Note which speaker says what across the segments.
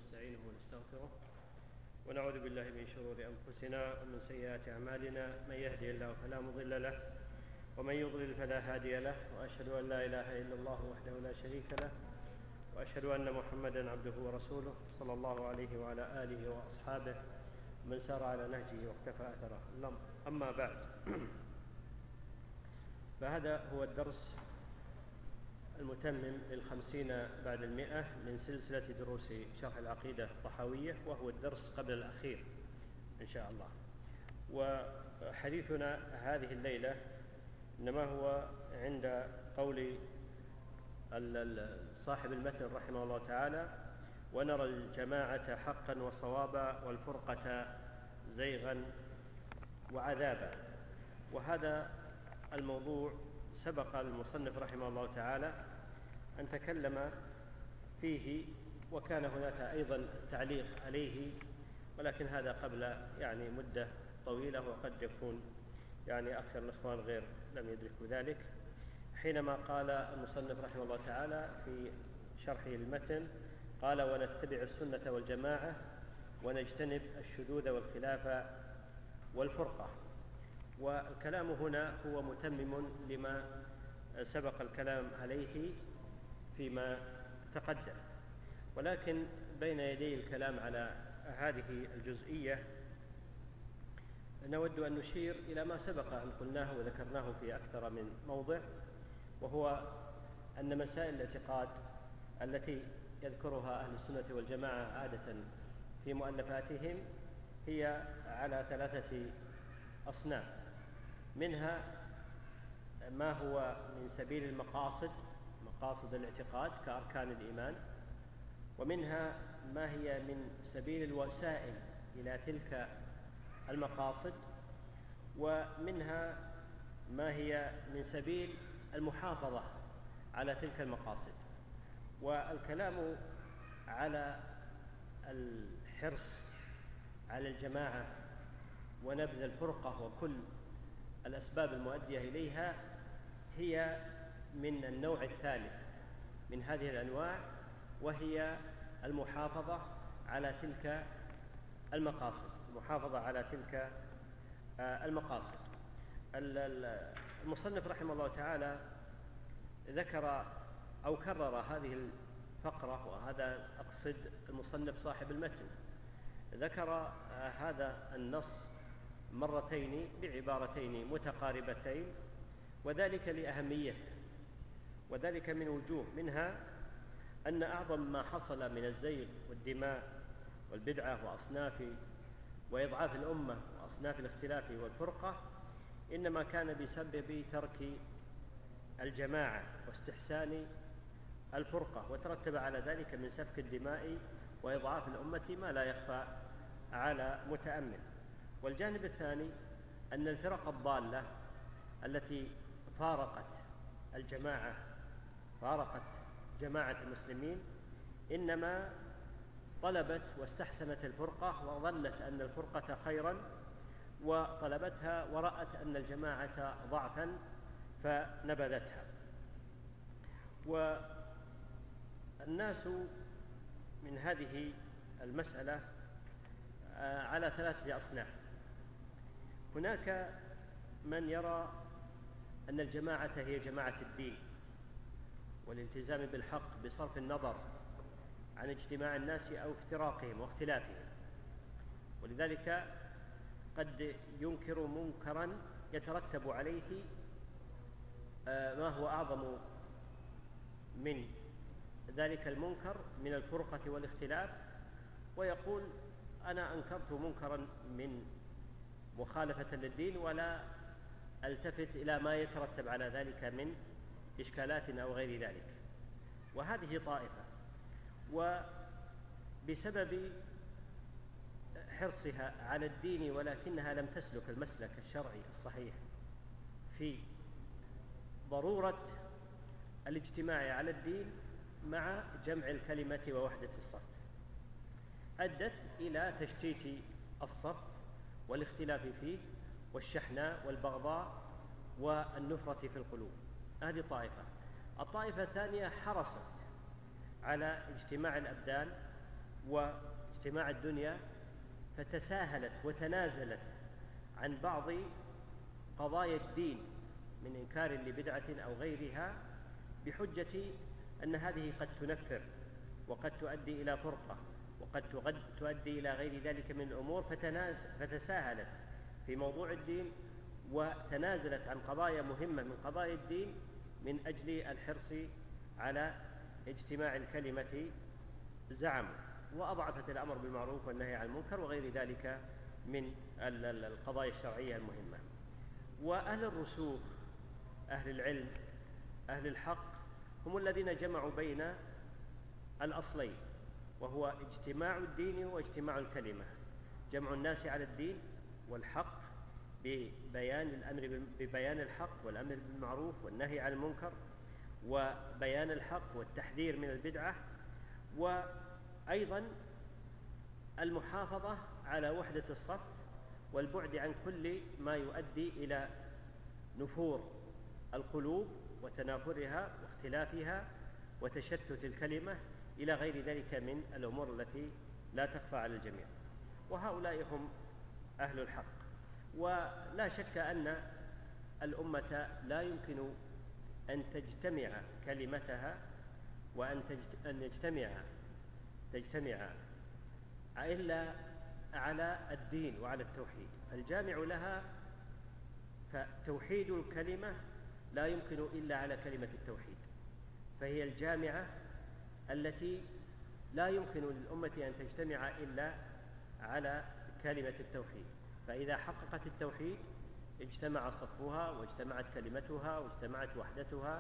Speaker 1: ونستعينه ونستغفره ونعوذ بالله من شرور أنفسنا ومن سيئات أعمالنا، من يهدي الله فلا مضل له ومن يضلل فلا هادي له، وأشهد أن لا إله إلا الله وحده لا شريك له، وأشهد أن محمدًا عبده ورسوله صلى الله عليه وعلى آله وأصحابه من سار على نهجه واقتفى أثره. أما بعد، فهذا هو الدرس المتمم لل50 بعد 100 من سلسلة دروس شرح العقيدة الطحاوية، وهو الدرس قبل الأخير إن شاء الله. وحديثنا هذه الليلة إنما هو عند قول صاحب المتن رحمه الله تعالى: ونرى الجماعة حقا وصوابا والفرقة زيغا وعذابا. وهذا الموضوع سبق المصنف رحمه الله تعالى أن تكلم فيه، وكان هناك أيضا تعليق عليه، ولكن هذا قبل مدة طويلة، وقد يكون أكثر الإخوان غير لم يدركوا ذلك، حينما قال المصنف رحمه الله تعالى في شرحه المتن: قال: ونتبع السنة والجماعة ونجتنب الشذوذ والخلاف والفرقة. والكلام هنا هو متمم لما سبق الكلام عليه فيما تقدم، ولكن بين يدي الكلام على هذه الجزئية نود أن نشير إلى ما سبق أن قلناه وذكرناه في أكثر من موضع، وهو أن مسائل الاعتقاد التي يذكرها أهل السنة والجماعة عادة في مؤلفاتهم هي على 3 أصناف: منها ما هو من سبيل المقاصد، مقاصد الاعتقاد كأركان الإيمان، ومنها ما هي من سبيل الوسائل إلى تلك المقاصد، ومنها ما هي من سبيل المحافظة على تلك المقاصد. والكلام على الحرص على الجماعة ونبذ الفرقة وكل الأسباب المؤدية إليها هي من النوع الثالث من هذه الأنواع، وهي المحافظة على تلك المقاصد، المحافظة على تلك المقاصد. المصنف رحمه الله تعالى ذكر أو كرر هذه الفقرة، وهذا أقصد المصنف صاحب المتن، ذكر هذا النص مرتين بعبارتين متقاربتين، وذلك لأهميته، وذلك من وجوه: منها أن أعظم ما حصل من الزيغ والدماء والبدعة وأصناف وإضعاف الأمة وأصناف الاختلاف والفرقة إنما كان بسبب ترك الجماعة واستحسان الفرقة، وترتب على ذلك من سفك الدماء وإضعاف الأمة ما لا يخفى على متأمل. والجانب الثاني أن الفرق الضالة التي فارقت الجماعة، فارقت جماعة المسلمين، إنما طلبت واستحسنت الفرقة وظنت أن الفرقة خيرا، وطلبتها ورأت أن الجماعة ضعفا فنبذتها. والناس من هذه المسألة على 3 أصناف: هناك من يرى أن الجماعة هي جماعة الدين والالتزام بالحق بصرف النظر عن اجتماع الناس أو افتراقهم واختلافهم، ولذلك قد ينكر منكرا يترتب عليه ما هو أعظم من ذلك المنكر من الفرقة والاختلاف، ويقول: أنا أنكرت منكرا من مخالفة للدين ولا ألتفت إلى ما يترتب على ذلك من إشكالات أو غير ذلك. وهذه طائفة، وبسبب حرصها على الدين ولكنها لم تسلك المسلك الشرعي الصحيح في ضرورة الاجتماع على الدين مع جمع الكلمة ووحدة الصف، أدت إلى تشتيت الصف والاختلاف فيه والشحناء والبغضاء والنفرة في القلوب. هذه طائفة. الطائفة الثانية حرصت على اجتماع الأبدان واجتماع الدنيا، فتساهلت وتنازلت عن بعض قضايا الدين من إنكار لبدعة أو غيرها بحجة أن هذه قد تنفر وقد تؤدي إلى فرقة وقد تؤدي إلى غير ذلك من الأمور، فتساهلت في موضوع الدين وتنازلت عن قضايا مهمة من قضايا الدين من أجل الحرص على اجتماع الكلمة زعموا، وأضعفت الأمر بالمعروف والنهي عن المنكر وغير ذلك من القضايا الشرعية المهمة. وأهل الرسوخ، أهل العلم، أهل الحق، هم الذين جمعوا بين الأصلين، وهو اجتماع الدين واجتماع الكلمة، جمع الناس على الدين والحق ببيان الحق والأمر بالمعروف والنهي عن المنكر وبيان الحق والتحذير من البدعة، وأيضا المحافظة على وحدة الصف والبعد عن كل ما يؤدي إلى نفور القلوب وتنافرها واختلافها وتشتت الكلمة إلى غير ذلك من الأمور التي لا تخفى على الجميع. وهؤلاء هم أهل الحق. ولا شك أن الأمة لا يمكن أن تجتمع كلمتها وأن تجتمع إلا على الدين وعلى التوحيد. الجامع لها فتوحيد الكلمة لا يمكن إلا على كلمة التوحيد، فهي الجامعة التي لا يمكن للأمة أن تجتمع إلا على كلمة التوحيد. فإذا حققت التوحيد اجتمع صفها واجتمعت كلمتها واجتمعت وحدتها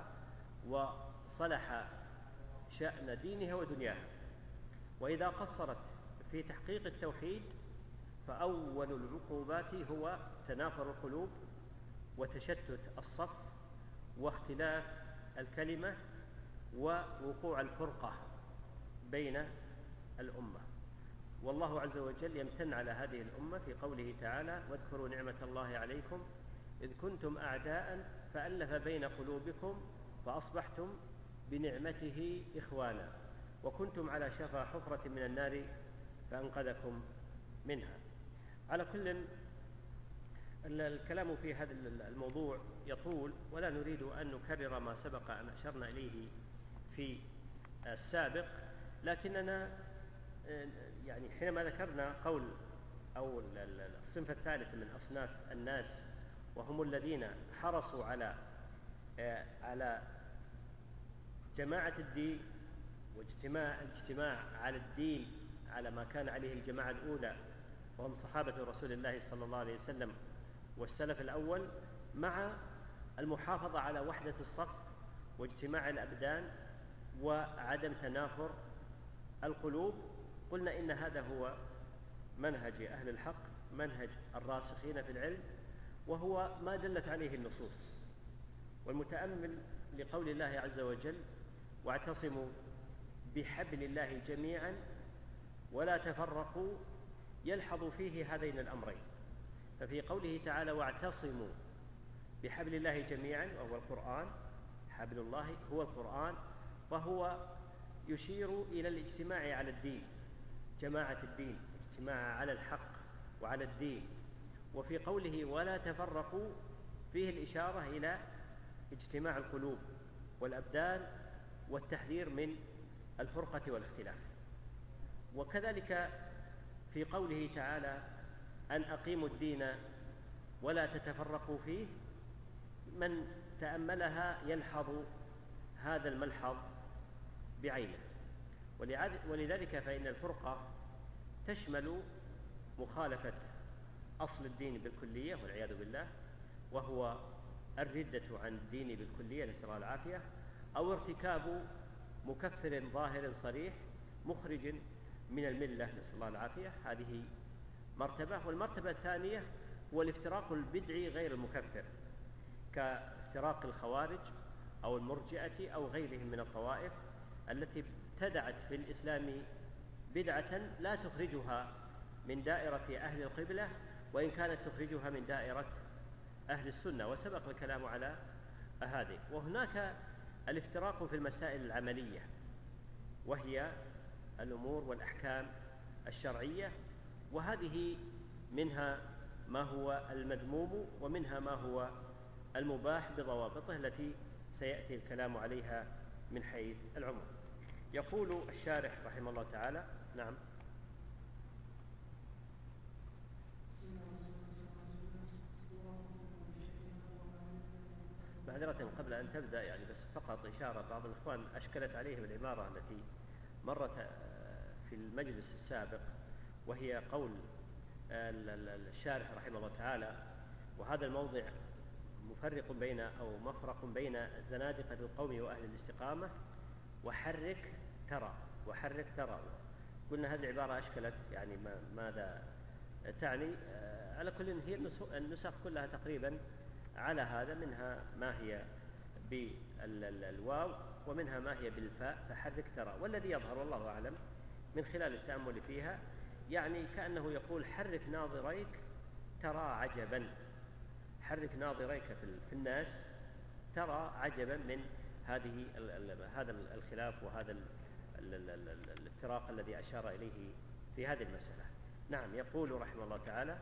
Speaker 1: وصلح شأن دينها ودنياها. وإذا قصرت في تحقيق التوحيد فأول العقوبات هو تنافر القلوب وتشتت الصف واختلاف الكلمة ووقوع الفرقة بين الأمة. والله عز وجل يمتن على هذه الأمة في قوله تعالى: واذكروا نعمة الله عليكم إذ كنتم أعداء فألف بين قلوبكم فأصبحتم بنعمته إخوانا وكنتم على شفا حفرة من النار فأنقذكم منها. على كل، الكلام في هذا الموضوع يطول ولا نريد أن نكرر ما سبق أن أشرنا إليه في السابق، لكننا يعني حينما ذكرنا قول أو الصنف الثالث من أصناف الناس وهم الذين حرصوا على جماعة الدين الاجتماع على الدين على ما كان عليه الجماعة الأولى وهم صحابة رسول الله صلى الله عليه وسلم والسلف الأول، مع المحافظة على وحدة الصف واجتماع الأبدان وعدم تنافر القلوب، قلنا إن هذا هو منهج أهل الحق، منهج الراسخين في العلم، وهو ما دلت عليه النصوص. والمتأمل لقول الله عز وجل: واعتصموا بحبل الله جميعا ولا تفرقوا، يلحظ فيه هذين الأمرين. ففي قوله تعالى: واعتصموا بحبل الله جميعا، وهو القرآن، حبل الله هو القرآن، فهو يشير إلى الاجتماع على الدين، جماعة الدين، اجتماع على الحق وعلى الدين. وفي قوله ولا تفرقوا فيه الإشارة إلى اجتماع القلوب والأبدان والتحذير من الفرقة والاختلاف. وكذلك في قوله تعالى: أن أقيموا الدين ولا تتفرقوا فيه، من تأملها يلحظ هذا الملحظ بعينه. ولذلك فإن الفرقة تشمل مخالفة أصل الدين بالكلية والعياذ بالله، وهو الردة عن الدين بالكلية نسأل الله العافية، أو ارتكاب مكفر ظاهر صريح مخرج من الملة نسأل الله العافية، هذه مرتبة. والمرتبة الثانية هو الافتراق البدعي غير المكفر، كافتراق الخوارج أو المرجئة أو غيرهم من الطوائف التي ابتدعت في الإسلام بدعة لا تخرجها من دائرة أهل القبلة، وإن كانت تخرجها من دائرة أهل السنة، وسبق الكلام على هذه. وهناك الافتراق في المسائل العملية، وهي الأمور والأحكام الشرعية، وهذه منها ما هو المذموم ومنها ما هو المباح بضوابطه التي سيأتي الكلام عليها من حيث العموم. يقول الشارح رحمه الله تعالى: نعم. معذرة قبل أن تبدأ يعني بس فقط إشارة، بعض الإخوان أشكلت عليهم العبارة التي مرت في المجلس السابق، وهي قول الشارح رحمه الله تعالى: وهذا الموضع مفرق بين أو مفرق بين زنادقة القوم وأهل الاستقامة وحرك ترى. قلنا هذه العبارة أشكلت، يعني ماذا تعني؟ على كل هي النسخ كلها تقريبا على هذا، منها ما هي بالواو ومنها ما هي بالفاء، فحرك ترى. والذي يظهر والله أعلم من خلال التأمل فيها يعني كأنه يقول: حرك ناظريك ترى عجبا، حرك ناظريك في الناس ترى عجبا من هذا الخلاف وهذا الافتراق الذي أشار إليه في هذه المسألة. نعم. يقول رحمه الله تعالى: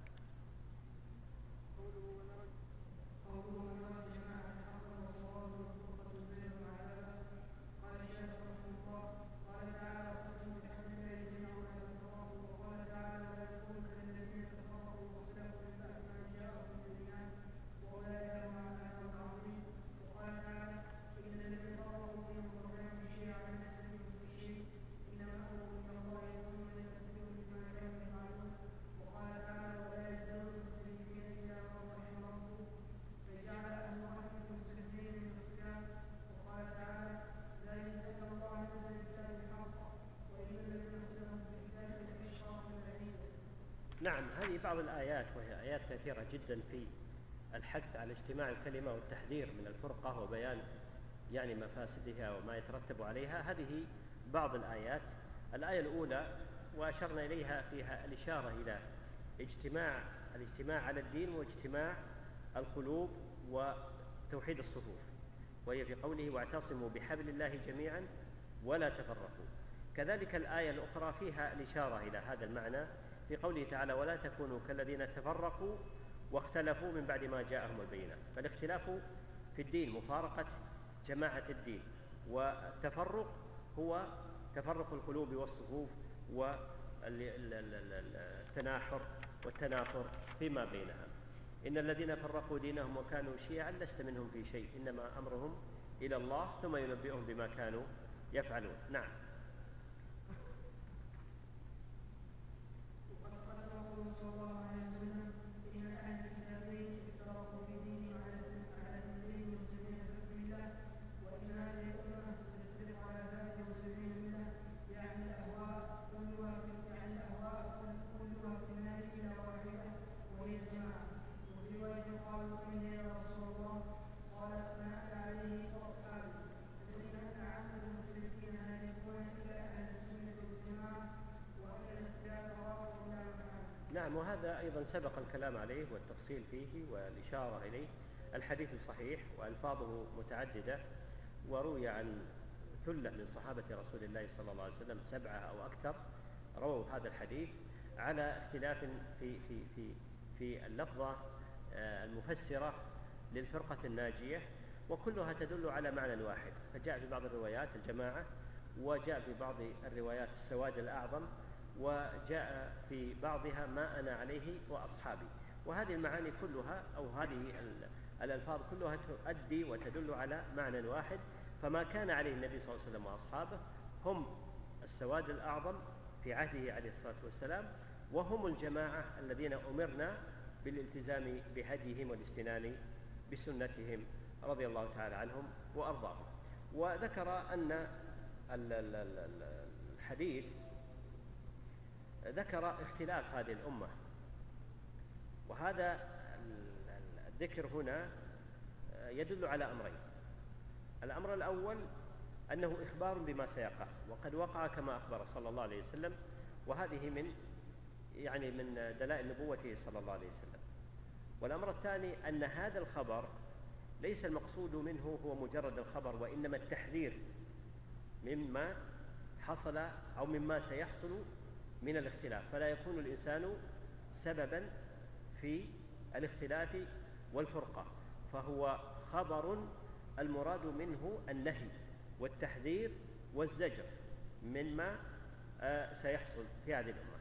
Speaker 1: نعم. هذه بعض الآيات، وهي آيات كثيرة جدا في الحث على اجتماع الكلمة والتحذير من الفرقة وبيان يعني مفاسدها وما يترتب عليها. هذه بعض الآيات. الآية الأولى وأشرنا إليها فيها الإشارة إلى الاجتماع على الدين واجتماع القلوب وتوحيد الصفوف، وهي في قوله: واعتصموا بحبل الله جميعا ولا تفرقوا. كذلك الآية الأخرى فيها الإشارة إلى هذا المعنى في قوله تعالى: ولا تكونوا كالذين تفرقوا واختلفوا من بعد ما جاءهم البينات. فالاختلاف في الدين مفارقة جماعة الدين، والتفرق هو تفرق القلوب والصفوف والتناحر والتنافر فيما بينها. إن الذين فرقوا دينهم وكانوا شيعا لست منهم في شيء، إنما أمرهم إلى الله ثم ينبئهم بما كانوا يفعلون. نعم. نعم. وهذا أيضا سبق الكلام عليه والتفصيل فيه والإشارة إليه. الحديث صحيح وألفاظه متعددة، وروي عن ثلة من صحابة رسول الله صلى الله عليه وسلم 7 أو أكثر رووا هذا الحديث على اختلاف في اللفظة المفسرة للفرقة الناجية، وكلها تدل على معنى واحد. فجاء في بعض الروايات الجماعة، وجاء في بعض الروايات السواد الأعظم، وجاء في بعضها ما أنا عليه وأصحابي. وهذه المعاني كلها أو هذه الألفاظ كلها تؤدي وتدل على معنى واحد. فما كان عليه النبي صلى الله عليه وسلم وأصحابه هم السواد الأعظم في عهده عليه الصلاة والسلام، وهم الجماعة الذين أمرنا بالالتزام بهديهم والاستنان بسنتهم رضي الله تعالى عنهم وأرضاهم. وذكر أن الحديث ذكر اختلاف هذه الأمة، وهذا الذكر هنا يدل على أمرين. الأمر الأول أنه إخبار بما سيقع، وقد وقع كما أخبر صلى الله عليه وسلم، وهذه من دلائل نبوته صلى الله عليه وسلم. والأمر الثاني أن هذا الخبر ليس المقصود منه هو مجرد الخبر، وإنما التحذير مما حصل أو مما سيحصل من الاختلاف، فلا يكون الإنسان سببا في الاختلاف والفرقة، فهو خبر المراد منه النهي والتحذير والزجر مما سيحصل في هذه الأمة.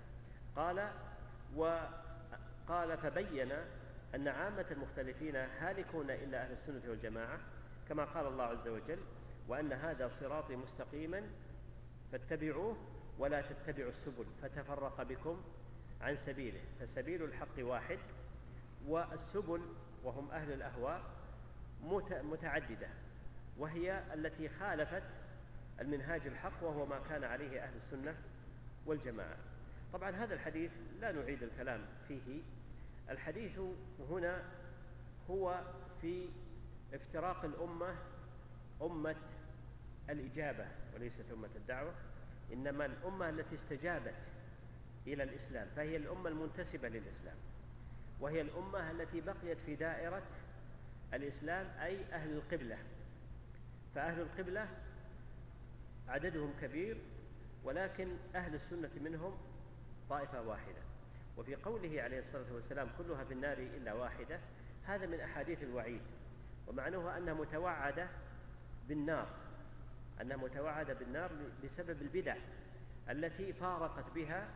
Speaker 1: قال فبين أن عامة المختلفين هالكون إلا أهل السنة والجماعة، كما قال الله عز وجل: وأن هذا صراطي مستقيما فاتبعوه ولا تتبعوا السبل فتفرق بكم عن سبيله، فسبيل الحق واحد، والسبل وهم أهل الأهواء متعددة، وهي التي خالفت المنهاج الحق وهو ما كان عليه أهل السنة والجماعة. طبعا هذا الحديث لا نعيد الكلام فيه، الحديث هنا هو في افتراق الأمة، أمة الإجابة وليست أمة الدعوة، إنما الأمة التي استجابت إلى الإسلام، فهي الأمة المنتسبة للإسلام، وهي الأمة التي بقيت في دائرة الإسلام، أي أهل القبلة. فأهل القبلة عددهم كبير، ولكن أهل السنة منهم طائفة واحدة. وفي قوله عليه الصلاة والسلام: كلها في النار إلا واحدة، هذا من أحاديث الوعيد، ومعناه أنها متوعدة بالنار، أنها متوعدة بالنار بسبب البدع التي فارقت بها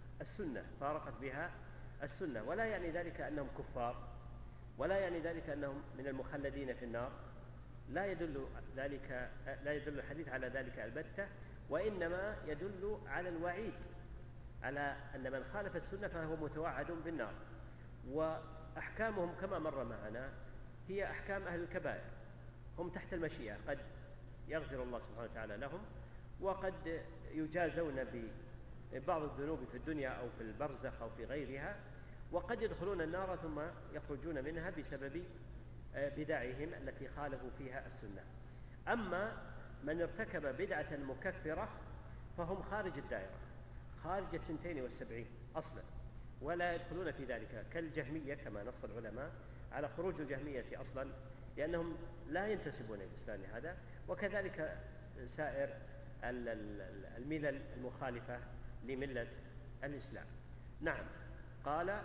Speaker 1: السنة، ولا يعني ذلك أنهم كفار، ولا يعني ذلك أنهم من المخلدين في النار، لا يدل الحديث على ذلك البتة، وإنما يدل على الوعيد، على أن من خالف السنة فهو متوعد بالنار. وأحكامهم كما مر معنا هي أحكام أهل الكبائر، هم تحت المشيئة، قد يغفر الله سبحانه وتعالى لهم، وقد يجازون ببعض الذنوب في الدنيا أو في البرزخ أو في غيرها، وقد يدخلون النار ثم يخرجون منها بسبب بدعهم التي خالفوا فيها السنة. أما من ارتكب بدعة مكفرة فهم خارج الدائرة، خارج 72 أصلا، ولا يدخلون في ذلك، كالجهمية كما نص العلماء على خروج الجهمية أصلا، لأنهم لا ينتسبون للإسلام هذا، وكذلك سائر الملل المخالفة لملة الإسلام. نعم. قال: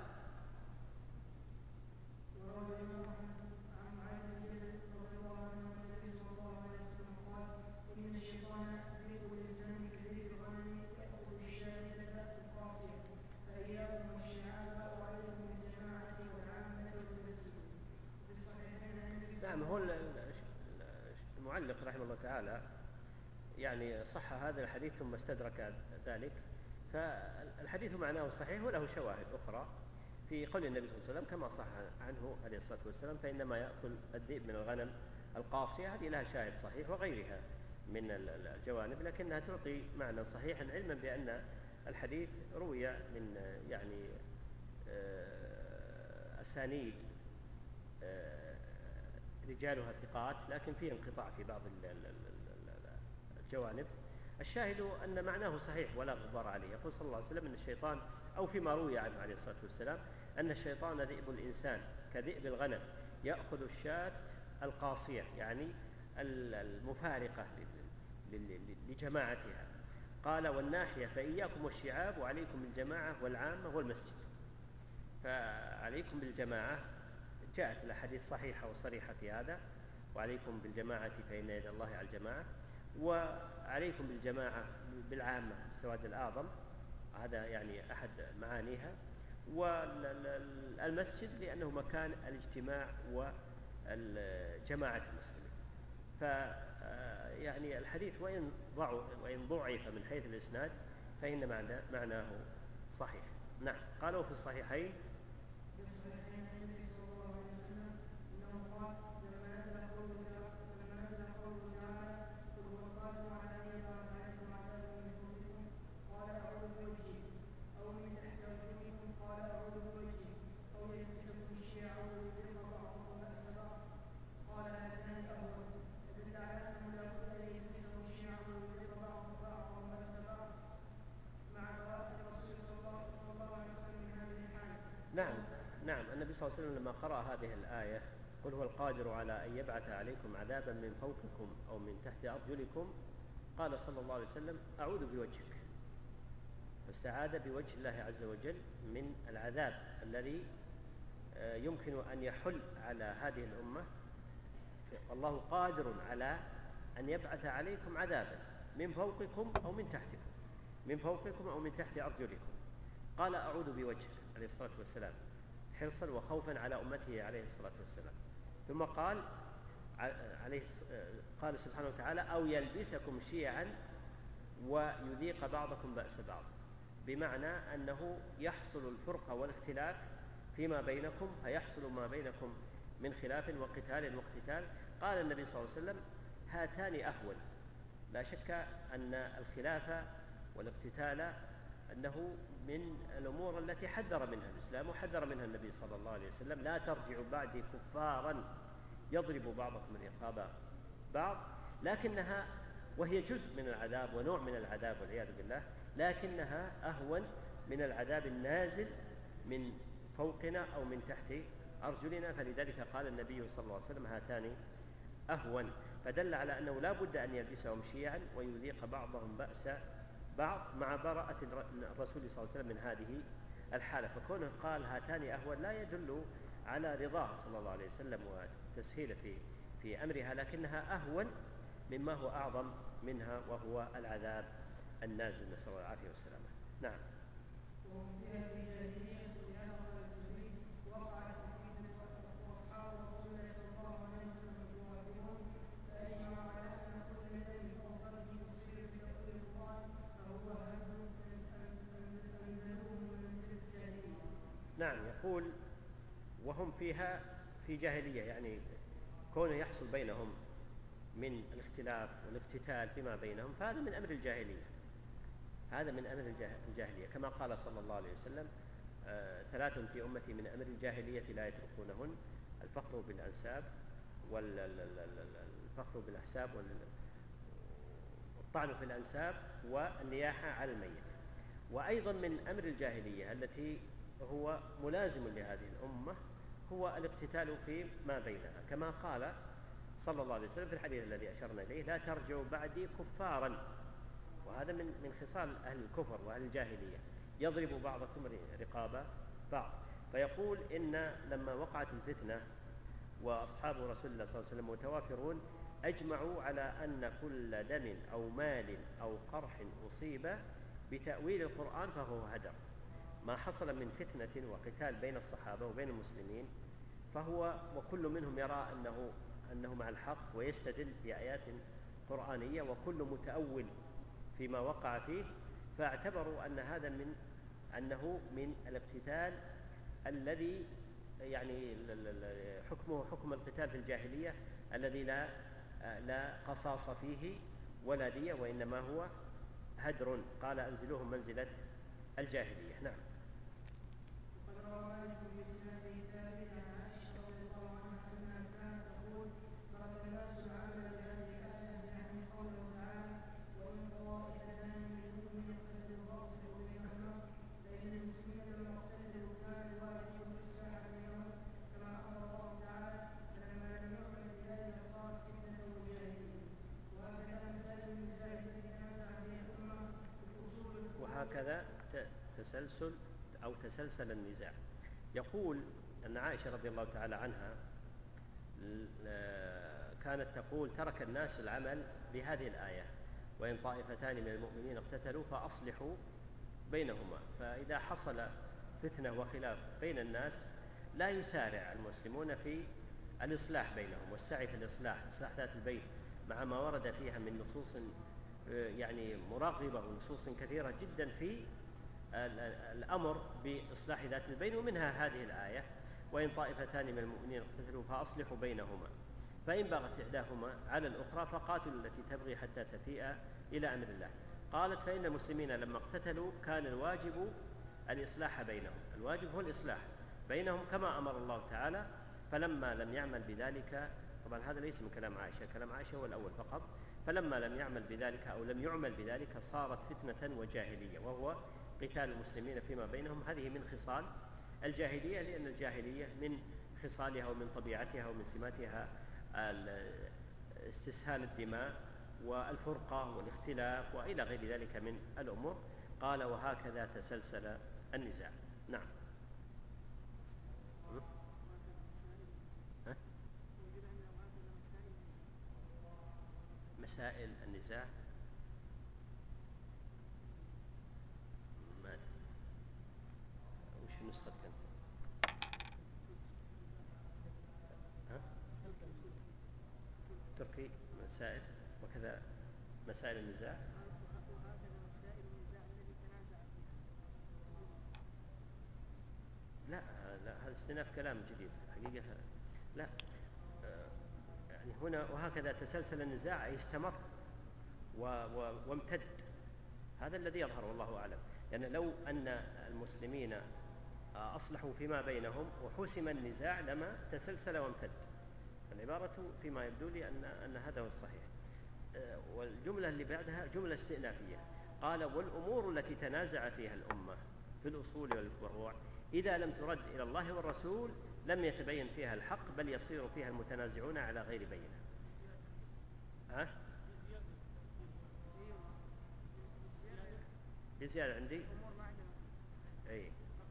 Speaker 1: نعم. هو المعلق رحمه الله تعالى يعني صح هذا الحديث ثم استدرك ذلك، فالحديث معناه صحيح، وله شواهد أخرى في قول النبي صلى الله عليه وسلم كما صح عنه عليه الصلاة والسلام: فإنما يأكل الذئب من الغنم القاصية. هذه لها شاهد صحيح، وغيرها من الجوانب، لكنها تعطي معنى صحيحا، علما بأن الحديث روي من يعني أسانيد رجالها ثقات، لكن فيه انقطاع في بعض الجوانب. الشاهد أن معناه صحيح ولا غبار عليه. يقول صلى الله عليه وسلم أن الشيطان، أو فيما روي عنه عليه الصلاة والسلام، أن الشيطان ذئب الإنسان كذئب الغنم، يأخذ الشاة القاصية، يعني المفارقة لجماعتها. قال: والناحية فإياكم والشعاب وعليكم بالجماعة والعامة والمسجد. فعليكم بالجماعة جاءت الأحاديث صحيحة وصريحة في هذا: وعليكم بالجماعة فإن يد الله على الجماعة، وعليكم بالجماعة بالعامة السواد الأعظم، هذا يعني أحد معانيها، والمسجد لأنه مكان الاجتماع وجماعة المسلمين. فيعني الحديث وإن ضعف من حيث الإسناد فإن معناه صحيح. نعم. قالوا في الصحيحين: نعم. النبي صلى الله عليه وسلم لما قرأ هذه الآية: قل هو القادر على أن يبعث عليكم عذابا من فوقكم أو من تحت أرجلكم، قال صلى الله عليه وسلم: أعوذ بوجهك، فاستعاذ بوجه الله عز وجل من العذاب الذي يمكن أن يحل على هذه الأمة. الله قادر على أن يبعث عليكم عذابا من فوقكم أو من تحتكم، من فوقكم أو من تحت أرجلكم. قال: أعوذ بوجهك عليه الصلاة والسلام، حرصا وخوفا على أمته عليه الصلاة والسلام. ثم قال سبحانه وتعالى: أو يلبسكم شيعا ويذيق بعضكم بأس بعض، بمعنى أنه يحصل الفرقة والاختلاف فيما بينكم، فيحصل ما بينكم من خلاف وقتال واقتتال. قال النبي صلى الله عليه وسلم: هاتان أهون. لا شك أن الخلاف والاقتتال أنه من الأمور التي حذر منها الإسلام وحذر منها النبي صلى الله عليه وسلم: لا ترجعوا بعدي كفارا يضرب بعضكم رقاب بعض. لكنها، وهي جزء من العذاب ونوع من العذاب والعياذ بالله، لكنها أهون من العذاب النازل من فوقنا أو من تحت أرجلنا. فلذلك قال النبي صلى الله عليه وسلم: هاتان أهون. فدل على أنه لا بد أن يلبسهم شيعا ويذيق بعضهم بأس بعض، مع براءة الرسول صلى الله عليه وسلم من هذه الحالة. فكونه قال هاتان أهون لا يدل على رضاه صلى الله عليه وسلم وتسهيله في أمرها، لكنها أهون مما هو أعظم منها، وهو العذاب النازل، نسأل الله العافية والسلامة. نعم. نعم، يقول: وهم فيها في جاهلية، يعني كونه يحصل بينهم من الاختلاف والاقتتال فيما بينهم، فهذا من أمر الجاهلية، هذا من أمر الجاهلية، كما قال صلى الله عليه وسلم: ثلاث في أمتي من أمر الجاهلية لا يتركونهن: الفخر بالأنساب، والفخر بالأحساب، والطعن في الأنساب، والنياحة على الميت. وأيضا من أمر الجاهلية التي هو ملازم لهذه الأمة هو الاقتتال فيما بينها، كما قال صلى الله عليه وسلم في الحديث الذي أشرنا إليه: لا ترجعوا بعدي كفارا. وهذا من خصال أهل الكفر وأهل الجاهلية: يضرب بعضكم رقاب بعض. فيقول إن لما وقعت الفتنة وأصحاب رسول الله صلى الله عليه وسلم متوافرون، أجمعوا على أن كل دم أو مال أو قرح أصيب بتأويل القرآن فهو هدر. ما حصل من فتنة وقتال بين الصحابة وبين المسلمين فهو، وكل منهم يرى أنه مع الحق ويستدل بآيات قرآنية، وكل متأول فيما وقع فيه، فاعتبروا أن هذا أنه من الاقتتال الذي يعني حكمه حكم القتال في الجاهلية الذي لا قصاص فيه ولا دية، وإنما هو هدر. قال: أنزلوهم منزلة الجاهلية. نعم. وهكذا تسلسل النزاع. يقول أن عائشة رضي الله تعالى عنها كانت تقول: ترك الناس العمل بهذه الآية: وإن طائفتان من المؤمنين اقتتلوا فأصلحوا بينهما. فإذا حصل فتنة وخلاف بين الناس لا يسارع المسلمون في الإصلاح بينهم والسعي في إصلاح ذات البين، مع ما ورد فيها من نصوص يعني مرغبة ونصوص كثيرة جدا في الأمر بإصلاح ذات البين، ومنها هذه الآية: وإن طائفتان من المؤمنين اقتتلوا فأصلحوا بينهما، فإن بغت إحداهما على الأخرى فقاتلوا التي تبغي حتى تفيء إلى أمر الله. قالت: فإن المسلمين لما اقتتلوا كان الواجب الإصلاح بينهم، الواجب هو الإصلاح بينهم كما أمر الله تعالى، فلما لم يعمل بذلك، طبعا هذا ليس من كلام عائشة، كلام عائشة هو الأول فقط، فلما لم يعمل بذلك أو لم يعمل بذلك صارت فتنة وجاهلية، وهو قتال المسلمين فيما بينهم. هذه من خصال الجاهلية، لأن الجاهلية من خصالها ومن طبيعتها ومن سماتها استسهال الدماء والفرقة والاختلاف وإلى غير ذلك من الأمور. قال وهكذا تسلسل النزاع. نعم. مسائل النزاع ما وش نسختك أنت؟ تركي مسائل وكذا مسائل النزاع. لا هذا استئناف كلام جديد حقيقة. لا يعني هنا وهكذا تسلسل النزاع أي استمر وامتد. هذا الذي يظهر والله أعلم. يعني لو أن المسلمين أصلحوا فيما بينهم وحسم النزاع لما تسلسل وامتد. العبارة فيما يبدو لي أن هذا هو الصحيح. والجملة اللي بعدها جملة استئنافية. قال والأمور التي تنازع فيها الأمة في الأصول والفروع إذا لم ترد إلى الله والرسول لم يتبين فيها الحق بل يصير فيها المتنازعون على غير بينة. بزيادة عندي أي.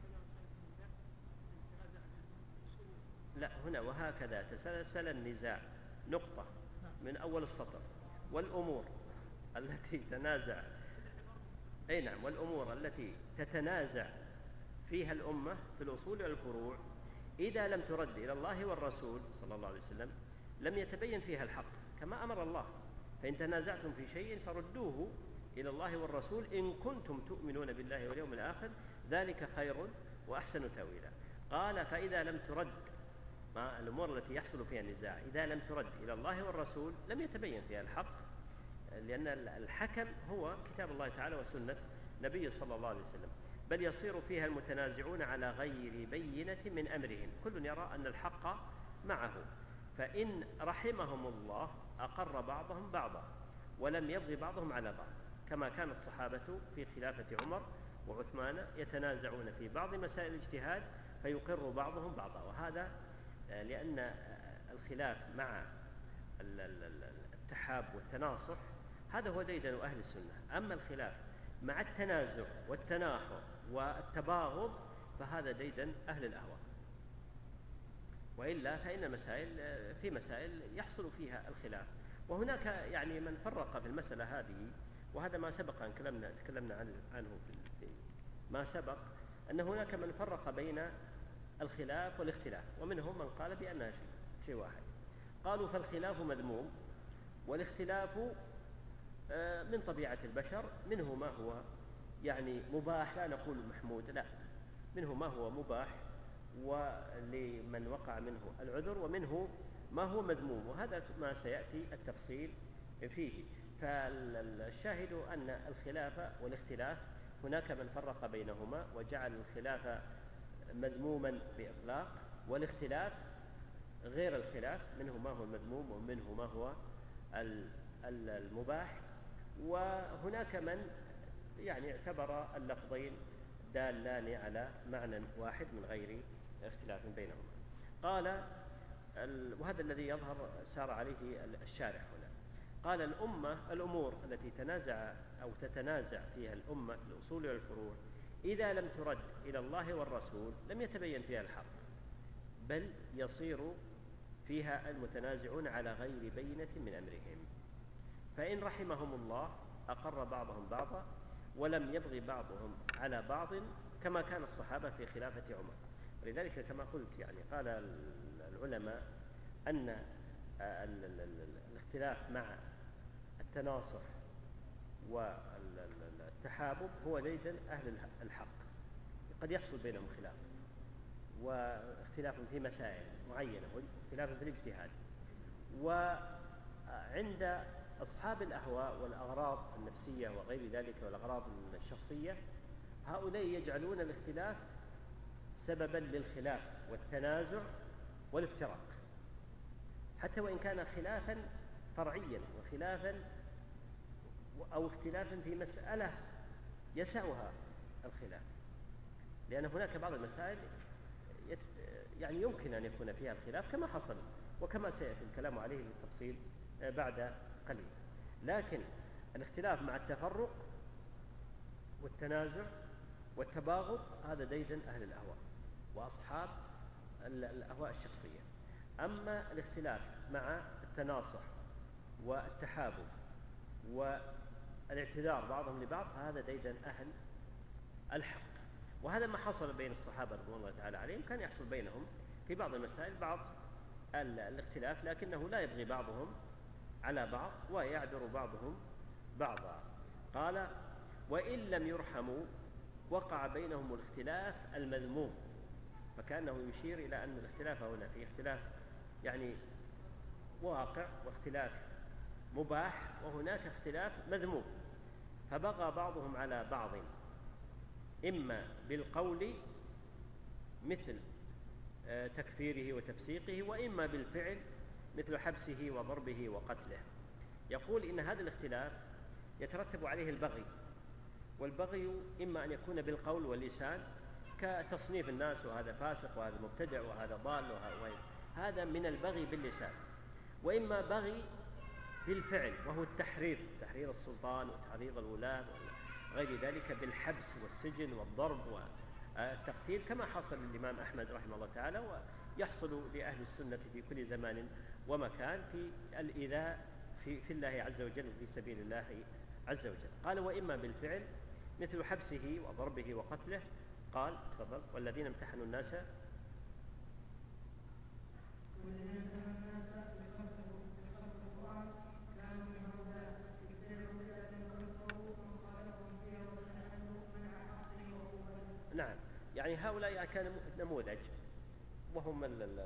Speaker 1: لا هنا وهكذا تسلسل النزاع نقطة من أول السطر. والأمور التي تنازع أي نعم والأمور التي تتنازع فيها الأمة في الأصول والفروع إذا لم ترد إلى الله والرسول صلى الله عليه وسلم لم يتبين فيها الحق كما أمر الله. فإن تنازعتم في شيء فردوه إلى الله والرسول إن كنتم تؤمنون بالله واليوم الآخر ذلك خير وأحسن تأويلا. قال فإذا لم ترد مع الأمور التي يحصل فيها النزاع إذا لم ترد إلى الله والرسول لم يتبين فيها الحق لأن الحكم هو كتاب الله تعالى وسنة نبيه صلى الله عليه وسلم بل يصير فيها المتنازعون على غير بينة من أمرهم. كل يرى أن الحق معه فإن رحمهم الله أقر بعضهم بعضا ولم يبغي بعضهم على بعض كما كان الصحابة في خلافة عمر وعثمان يتنازعون في بعض مسائل الاجتهاد فيقر بعضهم بعضا. وهذا لأن الخلاف مع التحاب والتناصح هذا هو ديدن أهل السنة. أما الخلاف مع التنازع والتناحر والتباغض فهذا ديدن أهل الأهواء. وإلا فإن المسائل في مسائل يحصل فيها الخلاف وهناك يعني من فرق في المسألة هذه. وهذا ما سبق أن تكلمنا عنه في ما سبق أن هناك من فرق بين الخلاف والاختلاف ومنهم من قال بأنها شيء واحد. قالوا فالخلاف مذموم والاختلاف من طبيعة البشر منه ما هو يعني مباح لا نقول محمود لا منه ما هو مباح ولمن وقع منه العذر ومنه ما هو مذموم وهذا ما سيأتي التفصيل فيه. فالشاهد أن الخلاف والاختلاف هناك من فرق بينهما وجعل الخلاف مذموما بإطلاق والاختلاف غير الخلاف منه ما هو المذموم ومنه ما هو المباح. وهناك من يعني اعتبر اللفظين دالان على معنى واحد من غير اختلاف بينهما. قال وهذا الذي يظهر سار عليه الشارح هنا. قال الأمور التي تنازع أو تتنازع فيها الأمة في الأصول والفروع إذا لم ترد إلى الله والرسول لم يتبين فيها الحق بل يصير فيها المتنازعون على غير بينة من أمرهم. فإن رحمهم الله أقر بعضهم بعضا ولم يبغي بعضهم على بعض كما كان الصحابة في خلافة عمر. ولذلك كما قلت يعني قال العلماء أن الاختلاف مع التناصح والتحابب هو ديدن أهل الحق. قد يحصل بينهم خلاف واختلاف في مسائل معينة واختلاف في الاجتهاد. وعند أصحاب الأهواء والأغراض النفسية وغير ذلك والأغراض الشخصية هؤلاء يجعلون الاختلاف سببا للخلاف والتنازع والافتراق حتى وإن كان خلافا فرعيا وخلافا أو اختلافا في مسألة يسعها الخلاف. لأن هناك بعض المسائل يعني يمكن أن يكون فيها الخلاف كما حصل وكما سيأتي الكلام عليه بالتفصيل بعد قليل. لكن الاختلاف مع التفرق والتنازع والتباغض هذا ديدن أهل الأهواء وأصحاب الأهواء الشخصية. أما الاختلاف مع التناصح والتحابب والاعتذار بعضهم لبعض هذا ديدن أهل الحق. وهذا ما حصل بين الصحابة رضوان الله تعالى عليهم، كان يحصل بينهم في بعض المسائل بعض الاختلاف، لكنه لا يبغي بعضهم على بعض ويعذر بعضهم بعضا. قال: وإن لم يرحموا وقع بينهم الاختلاف المذموم. فكأنه يشير إلى أن الاختلاف هنا في اختلاف يعني واقع واختلاف مباح، وهناك اختلاف مذموم. فبغى بعضهم على بعض إما بالقول مثل تكفيره وتفسيقه، وإما بالفعل مثل حبسه وضربه وقتله. يقول إن هذا الاختلاف يترتب عليه البغي، والبغي إما أن يكون بالقول واللسان كتصنيف الناس وهذا فاسق وهذا مبتدع وهذا ضال هذا من البغي باللسان، وإما بغي بالفعل وهو تحريض السلطان وتحريض الولاة وغير ذلك بالحبس والسجن والضرب والتقتيل، كما حصل للإمام أحمد رحمه الله تعالى ويحصل لأهل السنة في كل زمان ومكان في الإيذاء في الله عز وجل وفي سبيل الله عز وجل. قال: وإما بالفعل مثل حبسه وضربه وقتله. قال: تفضل. والذين امتحنوا الناس نعم، يعني هؤلاء كان نموذج، وهم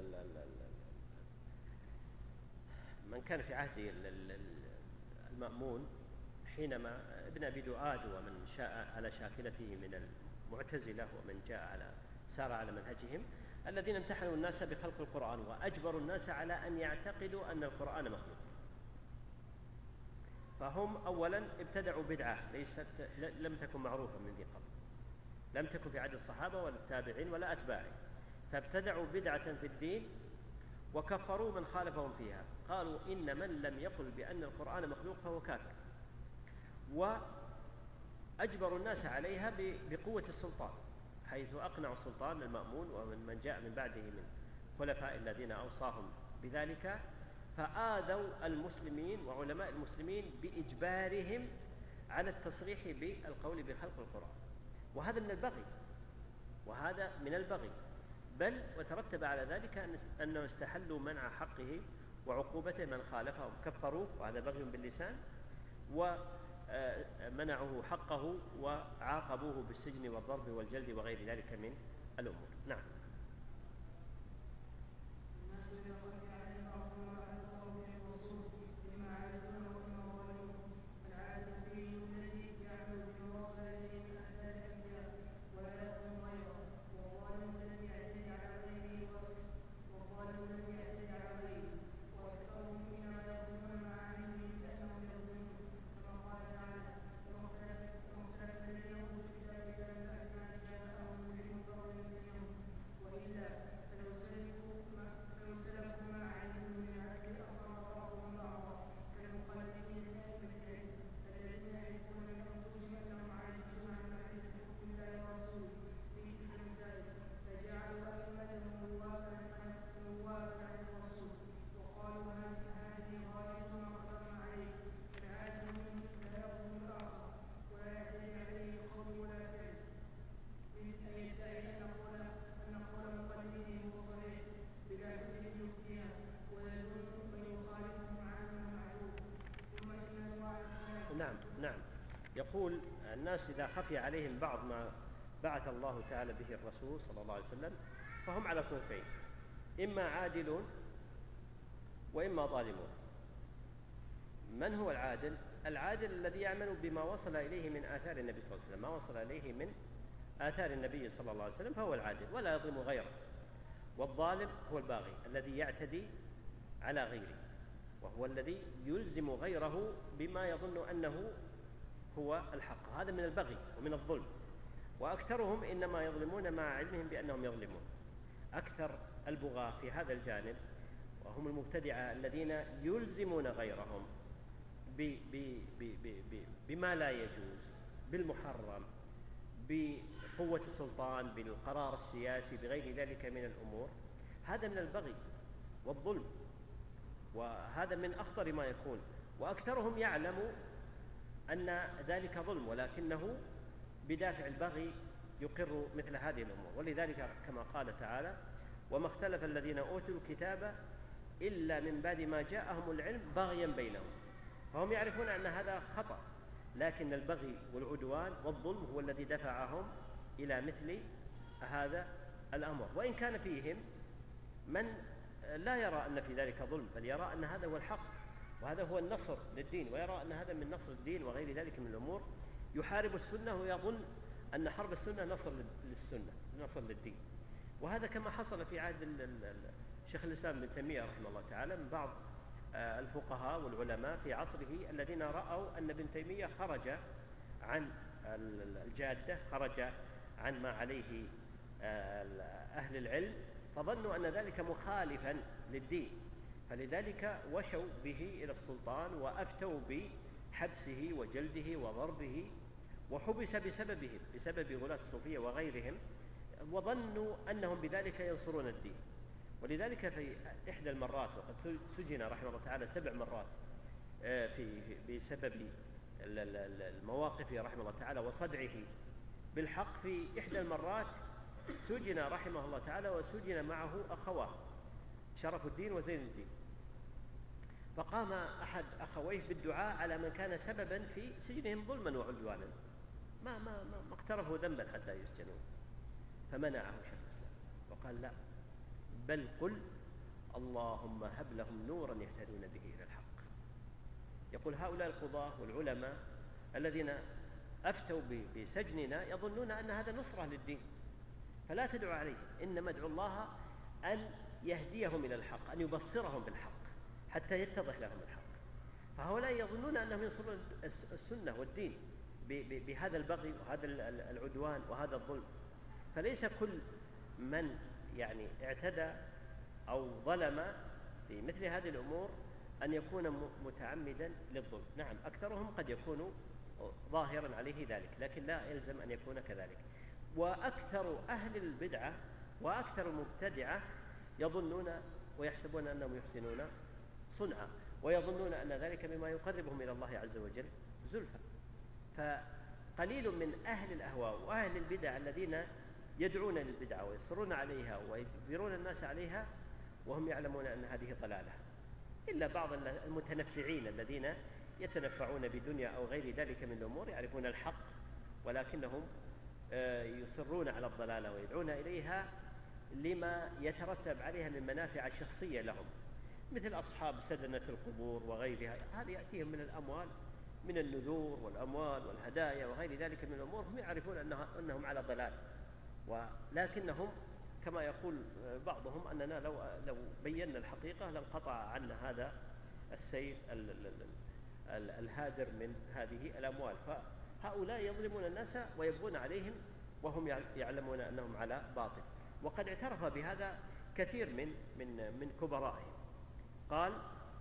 Speaker 1: من كان في عهد المأمون حينما ابن أبي دؤاد ومن شاء على شاكلته من المعتزلة ومن جاء سار على منهجهم، الذين امتحنوا الناس بخلق القرآن وأجبروا الناس على أن يعتقدوا أن القرآن مخلوق. فهم أولا ابتدعوا بدعة لم تكن معروفة من ذي قبل، لم تكن في عهد الصحابة ولا التابعين ولا أتباعهم، فابتدعوا بدعة في الدين وكفروا من خالفهم فيها. قالوا: إن من لم يقل بأن القرآن مخلوق فهو كافر، وأجبروا الناس عليها بقوة السلطان، حيث أقنعوا السلطان المأمون ومن جاء من بعده من خلفاء الذين أوصاهم بذلك، فآذوا المسلمين وعلماء المسلمين بإجبارهم على التصريح بالقول بخلق القرآن. وهذا من البغي، بل وترتب على ذلك أنه استحلوا منع حقه وعقوبته من خالفهم، كفروه وهذا بغي باللسان، ومنعه حقه وعاقبوه بالسجن والضرب والجلد وغير ذلك من الأمور. نعم. نعم. يقول: الناس إذا خفي عليهم بعض ما بعث الله تعالى به الرسول صلى الله عليه وسلم فهم على صنفين: إما عادلون وإما ظالمون. من هو العادل؟ العادل الذي يعمل بما وصل إليه من آثار النبي صلى الله عليه وسلم، ما وصل إليه من آثار النبي صلى الله عليه وسلم فهو العادل ولا يظلم غيره. والظالم هو الباغي الذي يعتدي على غيره، وهو الذي يلزم غيره بما يظن أنه هو الحق. هذا من البغي ومن الظلم، وأكثرهم إنما يظلمون مع علمهم بأنهم يظلمون. أكثر البغاة في هذا الجانب وهم المبتدعة الذين يلزمون غيرهم بما لا يجوز، بالمحرم، بقوة السلطان، بالقرار السياسي، بغير ذلك من الأمور، هذا من البغي والظلم، وهذا من أخطر ما يكون. وأكثرهم يعلم أن ذلك ظلم، ولكنه بدافع البغي يقر مثل هذه الأمور. ولذلك كما قال تعالى: وما اختلف الذين أوتوا الكتاب إلا من بعد ما جاءهم العلم بغيا بينهم. فهم يعرفون أن هذا خطأ، لكن البغي والعدوان والظلم هو الذي دفعهم إلى مثل هذا الأمر. وإن كان فيهم من لا يرى أن في ذلك ظلم، بل يرى أن هذا هو الحق وهذا هو النصر للدين، ويرى أن هذا من نصر الدين وغير ذلك من الأمور. يحارب السنة ويظن أن حرب السنة نصر للسنة، نصر للدين. وهذا كما حصل في عهد شيخ الإسلام ابن تيمية رحمه الله تعالى من بعض الفقهاء والعلماء في عصره الذين رأوا أن ابن تيمية خرج عن الجادة، خرج عن ما عليه أهل العلم، فظنوا أن ذلك مخالفا للدين، فلذلك وشوا به إلى السلطان وأفتوا بحبسه وجلده وضربه، وحبس بسبب غلاة الصوفية وغيرهم، وظنوا أنهم بذلك ينصرون الدين. ولذلك في إحدى المرات، وقد سجن رحمه الله تعالى 7 مرات بسبب المواقف رحمه الله تعالى وصدعه بالحق، في إحدى المرات سجن رحمه الله تعالى وسجن معه أخواه شرف الدين وزين الدين، فقام أحد أخويه بالدعاء على من كان سببا في سجنهم ظلما وعدوانا، ما اقترفوا ذنبا حتى يسجنون، فمنعه شيخ الإسلام وقال: لا، بل قل اللهم هب لهم نورا يهتدون به إلى الحق. يقول: هؤلاء القضاة والعلماء الذين أفتوا بسجننا يظنون أن هذا نصرة للدين، فلا تدعوا عليهم، إنما ادعوا الله أن يهديهم إلى الحق، أن يبصرهم بالحق حتى يتضح لهم الحق. فهؤلاء يظنون أنهم ينصرون السنة والدين بهذا البغي وهذا العدوان وهذا الظلم. فليس كل من يعني اعتدى أو ظلم في مثل هذه الأمور أن يكون متعمدا للظلم. نعم، أكثرهم قد يكون ظاهرا عليه ذلك، لكن لا يلزم أن يكون كذلك. وأكثر أهل البدعة وأكثر المبتدعة يظنون ويحسبون أنهم يحسنون صنعا، ويظنون أن ذلك مما يقربهم إلى الله عز وجل زلفى. فقليل من أهل الأهواء وأهل البدع الذين يدعون للبدعة ويصرون عليها ويجبرون الناس عليها وهم يعلمون أن هذه ضلالة، إلا بعض المتنفعين الذين يتنفعون بدنيا أو غير ذلك من الأمور، يعرفون الحق ولكنهم يصرون على الضلالة ويدعون إليها لما يترتب عليها من منافع شخصية لهم، مثل أصحاب سدنة القبور وغيرها. هذه يأتيهم من الأموال، من النذور والأموال والهدايا وغير ذلك من الأمور، هم يعرفون أنهم على ضلال، ولكنهم كما يقول بعضهم أننا لو بينا الحقيقة لانقطع عنا هذا السيل الهادر من هذه الأموال. فهؤلاء يظلمون الناس ويبغون عليهم وهم يعلمون أنهم على باطل، وقد اعترف بهذا كثير من كبرائهم. قال: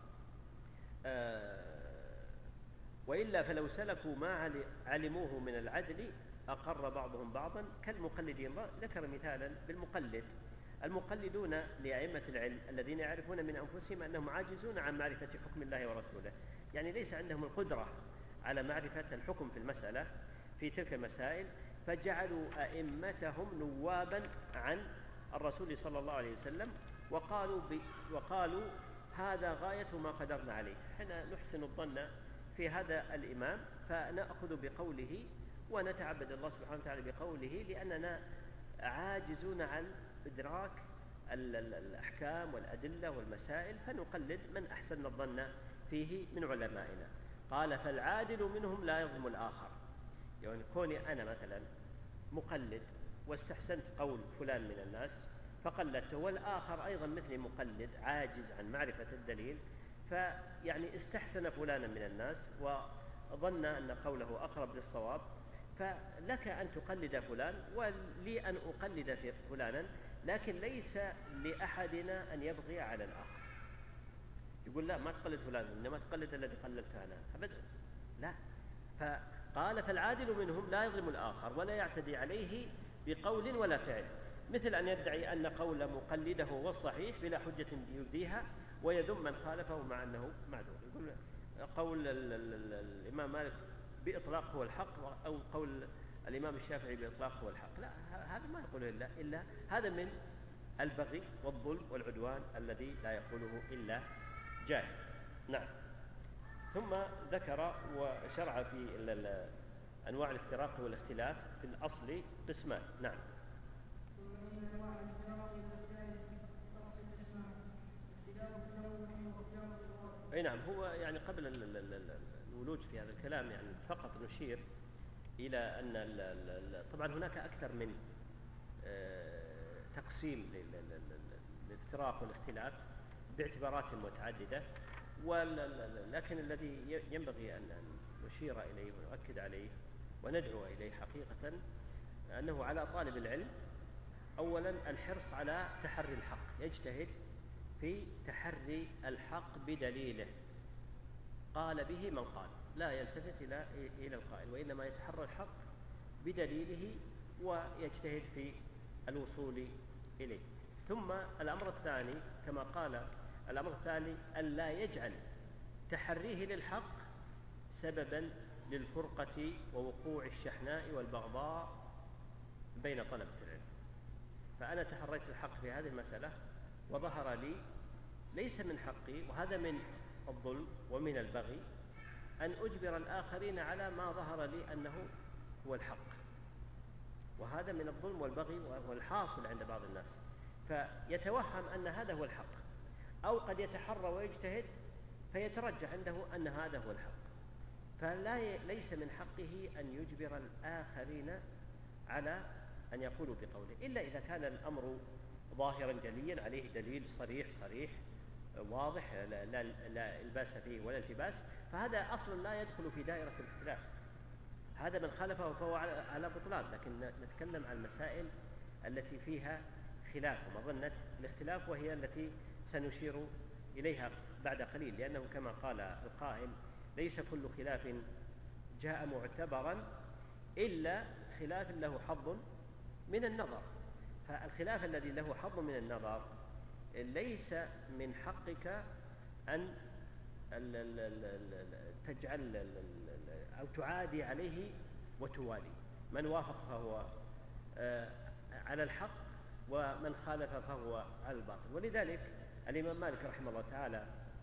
Speaker 1: وإلا فلو سلكوا ما علموه من العدل أقر بعضهم بعضا كالمقلدين. ذكر مثالا بالمقلد. المقلدون لأئمة العلم الذين يعرفون من أنفسهم أنهم عاجزون عن معرفة حكم الله ورسوله، يعني ليس عندهم القدرة على معرفة الحكم في المسألة في تلك المسائل، فجعلوا أئمتهم نوابا عن الرسول صلى الله عليه وسلم، وقالوا هذا غاية ما قدرنا عليه، حين نحسن الظن في هذا الإمام فنأخذ بقوله ونتعبد الله سبحانه وتعالى بقوله، لأننا عاجزون عن إدراك الأحكام والأدلة والمسائل، فنقلد من أحسن الظن فيه من علمائنا. قال: فالعادل منهم لا يظلم الآخر. يعني كوني أنا مثلا مقلد واستحسنت قول فلان من الناس فقلدته، والآخر أيضا مثلي مقلد عاجز عن معرفة الدليل، فيعني استحسن فلانا من الناس وظن أن قوله أقرب للصواب، فلك أن تقلد فلان ولي أن أقلد في فلانا، لكن ليس لأحدنا أن يبغي على الآخر. يقول لا ما تقلد فلان، إنما تقلد الذي قلدته أنا أبدا، لا. فقال فالعادل منهم لا يظلم الآخر ولا يعتدي عليه بقول ولا فعل، مثل أن يدعي أن قول مقلده هو الصحيح بلا حجة يبديها ويذم من خالفه مع أنه معذور. يقول قول الإمام مالك بإطلاق هو الحق، أو قول الإمام الشافعي بإطلاق هو الحق، لا، هذا ما يقوله إلا هذا من البغي والظلم والعدوان الذي لا يقوله إلا جاهل. نعم. ثم ذكر وشرع في أنواع الافتراق والاختلاف في الأصل قسمان. نعم. أي نعم. هو يعني قبل الولوج في هذا الكلام يعني فقط نشير إلى أن طبعا هناك أكثر من تقسيم للافتراق والاختلاف باعتبارات متعددة، لكن الذي ينبغي أن نشير إليه ونؤكد عليه وندعو إليه حقيقة أنه على طالب العلم أولا الحرص على تحري الحق، يجتهد في تحري الحق بدليله، قال به من قال، لا يلتفت إلى القائل، وإنما يتحرى الحق بدليله ويجتهد في الوصول إليه. ثم الأمر الثاني كما قال، الأمر الثاني ألا يجعل تحريه للحق سببا للفرقة ووقوع الشحناء والبغضاء بين طلبة العلم. فأنا تحريت الحق في هذه المسألة وظهر لي ليس من حقي، وهذا من الظلم ومن البغي، أن أجبر الآخرين على ما ظهر لي أنه هو الحق، وهذا من الظلم والبغي وهو الحاصل عند بعض الناس، فيتوهم أن هذا هو الحق، أو قد يتحرى ويجتهد فيترجح عنده أن هذا هو الحق، فليس من حقه أن يجبر الآخرين على أن يقولوا بقوله، إلا إذا كان الأمر ظاهرا جليا عليه دليل صريح واضح لا الباس فيه ولا التباس، فهذا أصلا لا يدخل في دائرة الاختلاف، هذا من خالفه فهو على بطلان. لكن نتكلم عن المسائل التي فيها خلاف ومظنة الاختلاف، وهي التي سنشير إليها بعد قليل، لأنه كما قال القائل ليس كل خلاف جاء معتبرا إلا خلاف له حظ من النظر، فالخلاف الذي له حظ من النظر ليس من حقك أن تجعل أو تعادي عليه وتوالي، من وافق فهو على الحق ومن خالف فهو على الباطل. ولذلك الإمام مالك رحمه الله تعالى،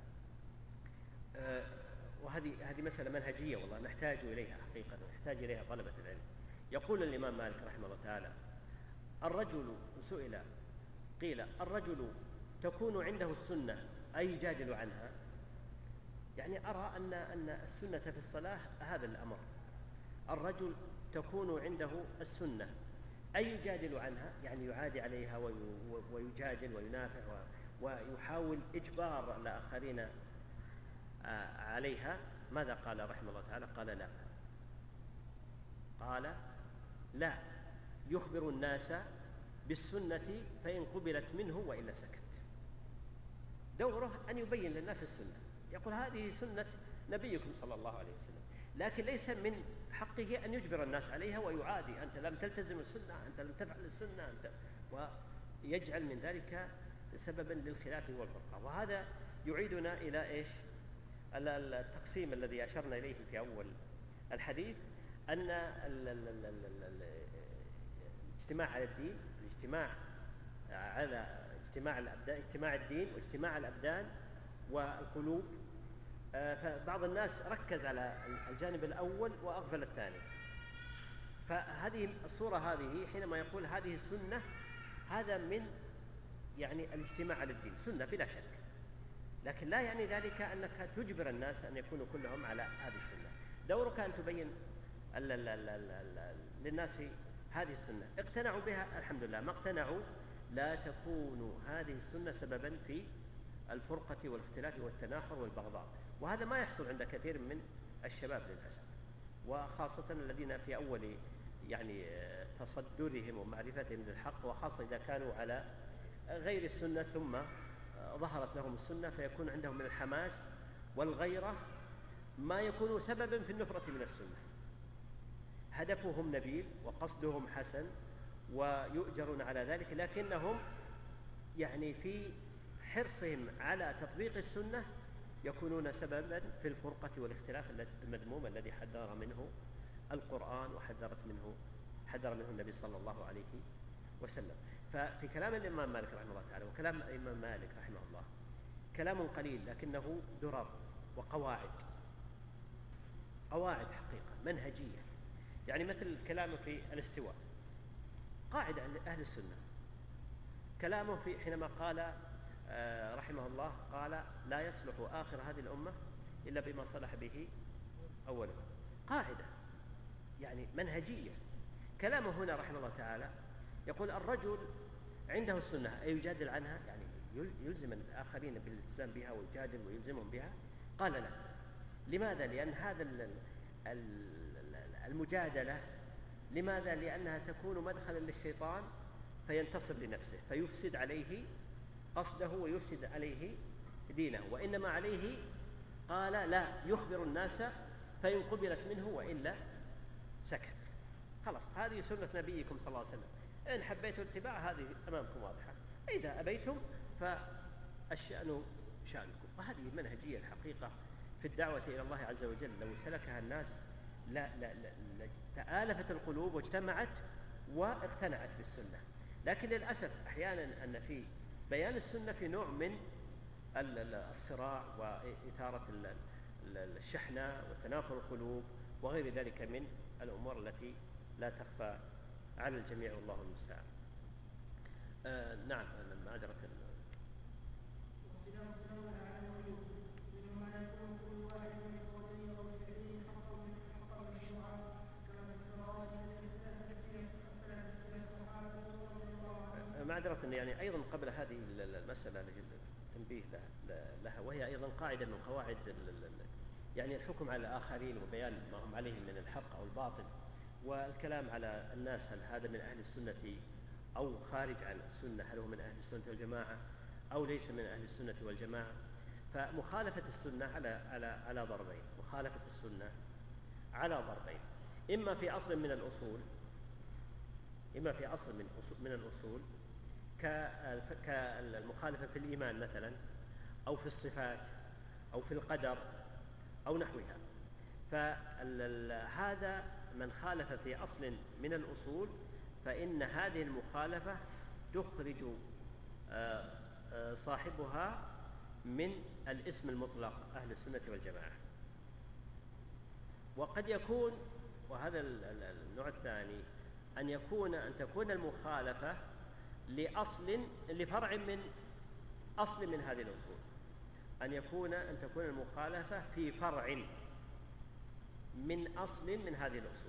Speaker 1: وهذه مسألة منهجية والله نحتاج إليها حقيقة، نحتاج إليها طلبة العلم. يقول الإمام مالك رحمه الله تعالى: الرجل سئل قيل الرجل تكون عنده السنة أي يجادل عنها؟ يعني أرى أن السنة في الصلاة هذا الأمر، الرجل تكون عنده السنة أي يجادل عنها، يعني يعادي عليها ويجادل وينافع ويحاول إجبار الآخرين عليها. ماذا قال رحمه الله تعالى؟ قال لا يخبر الناس بالسنة فإن قبلت منه وإلا سكت. دوره أن يبين للناس السنة، يقول هذه سنة نبيكم صلى الله عليه وسلم، لكن ليس من حقه أن يجبر الناس عليها ويعادي، أنت لم تلتزم السنة، أنت لم تفعل السنة، ويجعل من ذلك سببا للخلاف والفرقة. وهذا يعيدنا إلى إيش؟ التقسيم الذي أشرنا إليه في أول الحديث، أن الاجتماع على الدين، الاجتماع على اجتماع الدين واجتماع الأبدان والقلوب، فبعض الناس ركز على الجانب الأول وأغفل الثاني. فهذه الصورة هذه حينما يقول هذه السنة، هذا من يعني الاجتماع على الدين سنة بلا شك، لكن لا يعني ذلك أنك تجبر الناس أن يكونوا كلهم على هذه السنة. دورك أن تبين للناس هذه السنة، اقتنعوا بها الحمد لله، ما اقتنعوا لا تكون هذه السنة سببا في الفرقة والاختلاف والتناحر والبغضاء. وهذا ما يحصل عند كثير من الشباب للأسف، وخاصة الذين في أول يعني تصدرهم ومعرفتهم للحق، وخاصة إذا كانوا على غير السنة ثم ظهرت لهم السنة فيكون عندهم من الحماس والغيرة ما يكون سببا في النفرة من السنة. هدفهم نبيل وقصدهم حسن ويؤجرون على ذلك، لكنهم يعني في حرصهم على تطبيق السنة يكونون سببا في الفرقة والاختلاف المذموم الذي حذر منه القرآن وحذر منه النبي صلى الله عليه وسلم. ففي كلام الإمام مالك رحمه الله تعالى وكلام الإمام مالك رحمه الله كلام قليل لكنه درر وقواعد حقيقة منهجية. يعني مثل كلامه في الاستواء قاعدة أهل السنة، كلامه في حينما قال رحمه الله قال لا يصلح آخر هذه الأمة إلا بما صلح به أوله، قاعدة يعني منهجية. كلامه هنا رحمه الله تعالى يقول الرجل عنده السنة أي يجادل عنها، يعني يلزم الآخرين بالالتزام بها ويجادل ويلزمهم بها. قال لا، لماذا؟ لأن هذا المجادلة لماذا؟ لأنها تكون مدخلا للشيطان فينتصر لنفسه فيفسد عليه قصده ويفسد عليه دينه، وإنما عليه قال لا يخبر الناس فإن قبلت منه وإلا سكت. خلاص هذه سنة نبيكم صلى الله عليه وسلم، إن حبيتوا اتباع هذه أمامكم واضحة، إذا أبيتم فالشأن شأنكم. وهذه المنهجية الحقيقة في الدعوة إلى الله عز وجل لو سلكها الناس تآلفت القلوب واجتمعت واقتنعت بالسنة. لكن للأسف أحيانا أن في بيان السنة في نوع من الصراع وإثارة الشحنة وتنافر القلوب وغير ذلك من الأمور التي لا تخفى على الجميع والله المستعان. نعم معذرة. معذرة يعني أيضا قبل هذه المسألة التنبيه لها، وهي أيضا قاعدة من قواعد يعني الحكم على الآخرين وبيان ما هم عليه من الحق أو الباطل والكلام على الناس هل هذا من أهل السنة أو خارج عن السنة، هل هو من أهل السنة والجماعة أو ليس من أهل السنة والجماعة. فمخالفة السنة على ضربين، مخالفة السنة على ضربين، إما في أصل من الأصول، إما في أصل من الأصول كالمخالفة في الإيمان مثلا أو في الصفات أو في القدر أو نحوها. فهذا من خالف في أصل من الأصول فإن هذه المخالفة تخرج صاحبها من الاسم المطلق أهل السنة والجماعة. وقد يكون، وهذا النوع الثاني، أن تكون المخالفة لفرع من أصل من هذه الأصول، أن تكون المخالفة في فرع من أصل من هذه الأصول،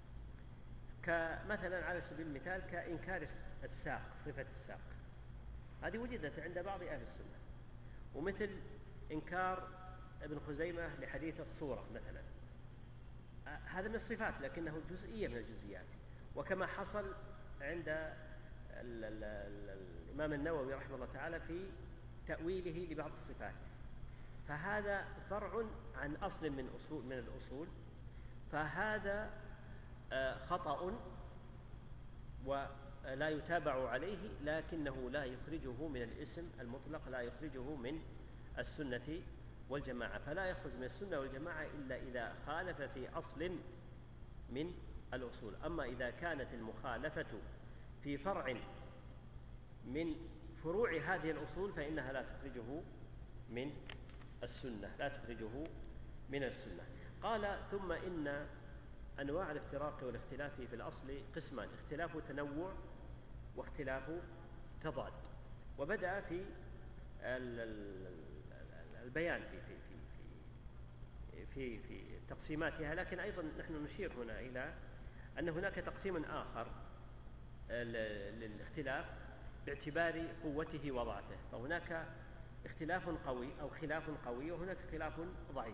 Speaker 1: كمثلا على سبيل المثال كإنكار الساق، صفة الساق هذه وجدت عند بعض أهل السنة، ومثل إنكار ابن خزيمة لحديث الصورة مثلا، هذا من الصفات لكنه جزئية من الجزئيات، وكما حصل عند الإمام النووي رحمه الله تعالى في تأويله لبعض الصفات. فهذا فرع عن أصل من الأصول، فهذا خطأ ولا يتابع عليه، لكنه لا يخرجه من الاسم المطلق، لا يخرجه من السنة والجماعة. فلا يخرج من السنة والجماعة إلا إذا خالف في أصل من الأصول. أما إذا كانت المخالفة في فرع من فروع هذه الأصول فإنها لا تخرجه من السنة، لا تخرجه من السنة. قال ثم إن أنواع الافتراق والاختلاف في الأصل قسمان، اختلاف تنوع واختلاف تضاد. وبدأ في البيان في تقسيماتها، لكن أيضا نحن نشير هنا إلى أن هناك تقسيم آخر للاختلاف باعتبار قوته وضعفه. فهناك اختلاف قوي أو خلاف قوي، وهناك خلاف ضعيف.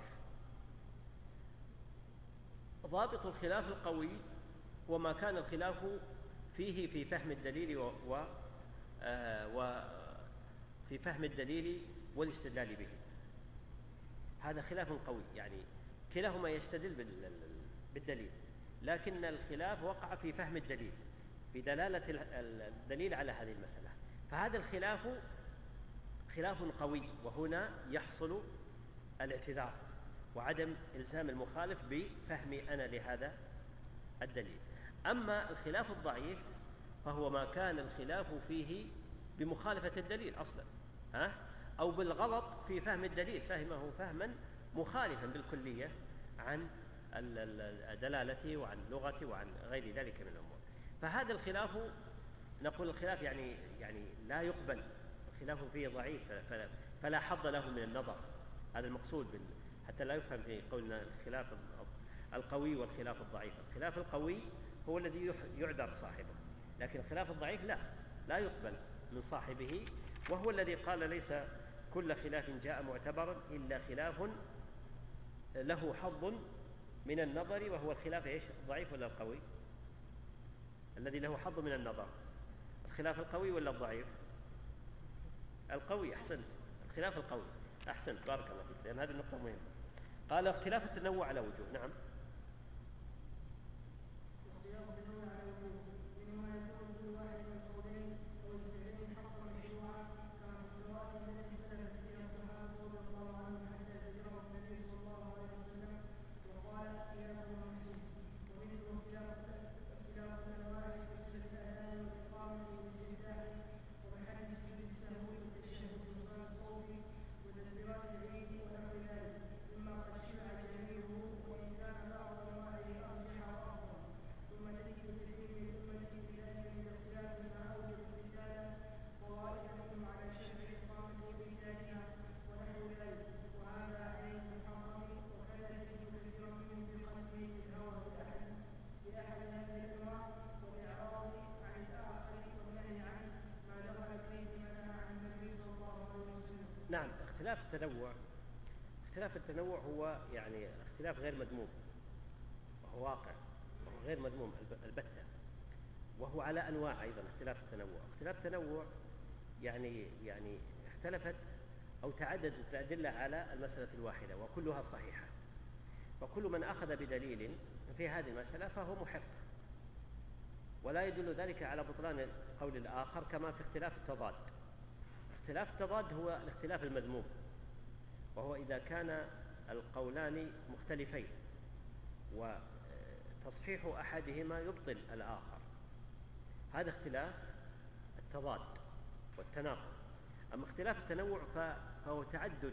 Speaker 1: ضابط الخلاف القوي هو ما كان الخلاف فيه في فهم الدليل في فهم الدليل والاستدلال به. هذا خلاف قوي، يعني كلاهما يستدل بالدليل، لكن الخلاف وقع في فهم الدليل، في دلالة الدليل على هذه المسألة. فهذا الخلاف خلاف قوي، وهنا يحصل الاعتذار وعدم إلزام المخالف بفهمي أنا لهذا الدليل. أما الخلاف الضعيف فهو ما كان الخلاف فيه بمخالفة الدليل أصلا، أو بالغلط في فهم الدليل، فهمه فهما مخالفا بالكلية عن دلالته وعن لغته وعن غير ذلك من الأمور. فهذا الخلاف نقول الخلاف يعني لا يقبل، الخلاف فيه ضعيف فلا حظ له من النظر. هذا المقصود حتى لا يفهم في قولنا الخلاف القوي والخلاف الضعيف. الخلاف القوي هو الذي يعذر صاحبه، لكن الخلاف الضعيف لا يقبل من صاحبه، وهو الذي قال ليس كل خلاف جاء معتبرا إلا خلاف له حظ من النظر. وهو الخلاف ايش؟ الضعيف ولا القوي؟ الذي له حظ من النظر الخلاف القوي ولا الضعيف؟ القوي. أحسنت، الخلاف القوي. أحسنت، بارك الله فيك، لأن هذه النقطة مهمة. قال اختلاف التنوع على وجوه. نعم. نعم. اختلاف التنوع هو يعني اختلاف غير مذموم، وهو واقع، وهو غير مذموم البتة، وهو على أنواع أيضا. اختلاف التنوع يعني اختلفت أو تعددت الأدلة على المسألة الواحدة وكلها صحيحة، وكل من أخذ بدليل في هذه المسألة فهو محق، ولا يدل ذلك على بطلان قول الآخر، كما في اختلاف التضاد. اختلاف التضاد هو الاختلاف المذموم، وهو إذا كان القولان مختلفين وتصحيح أحدهما يبطل الآخر، هذا اختلاف التضاد والتناقض. أما اختلاف التنوع فهو تعدد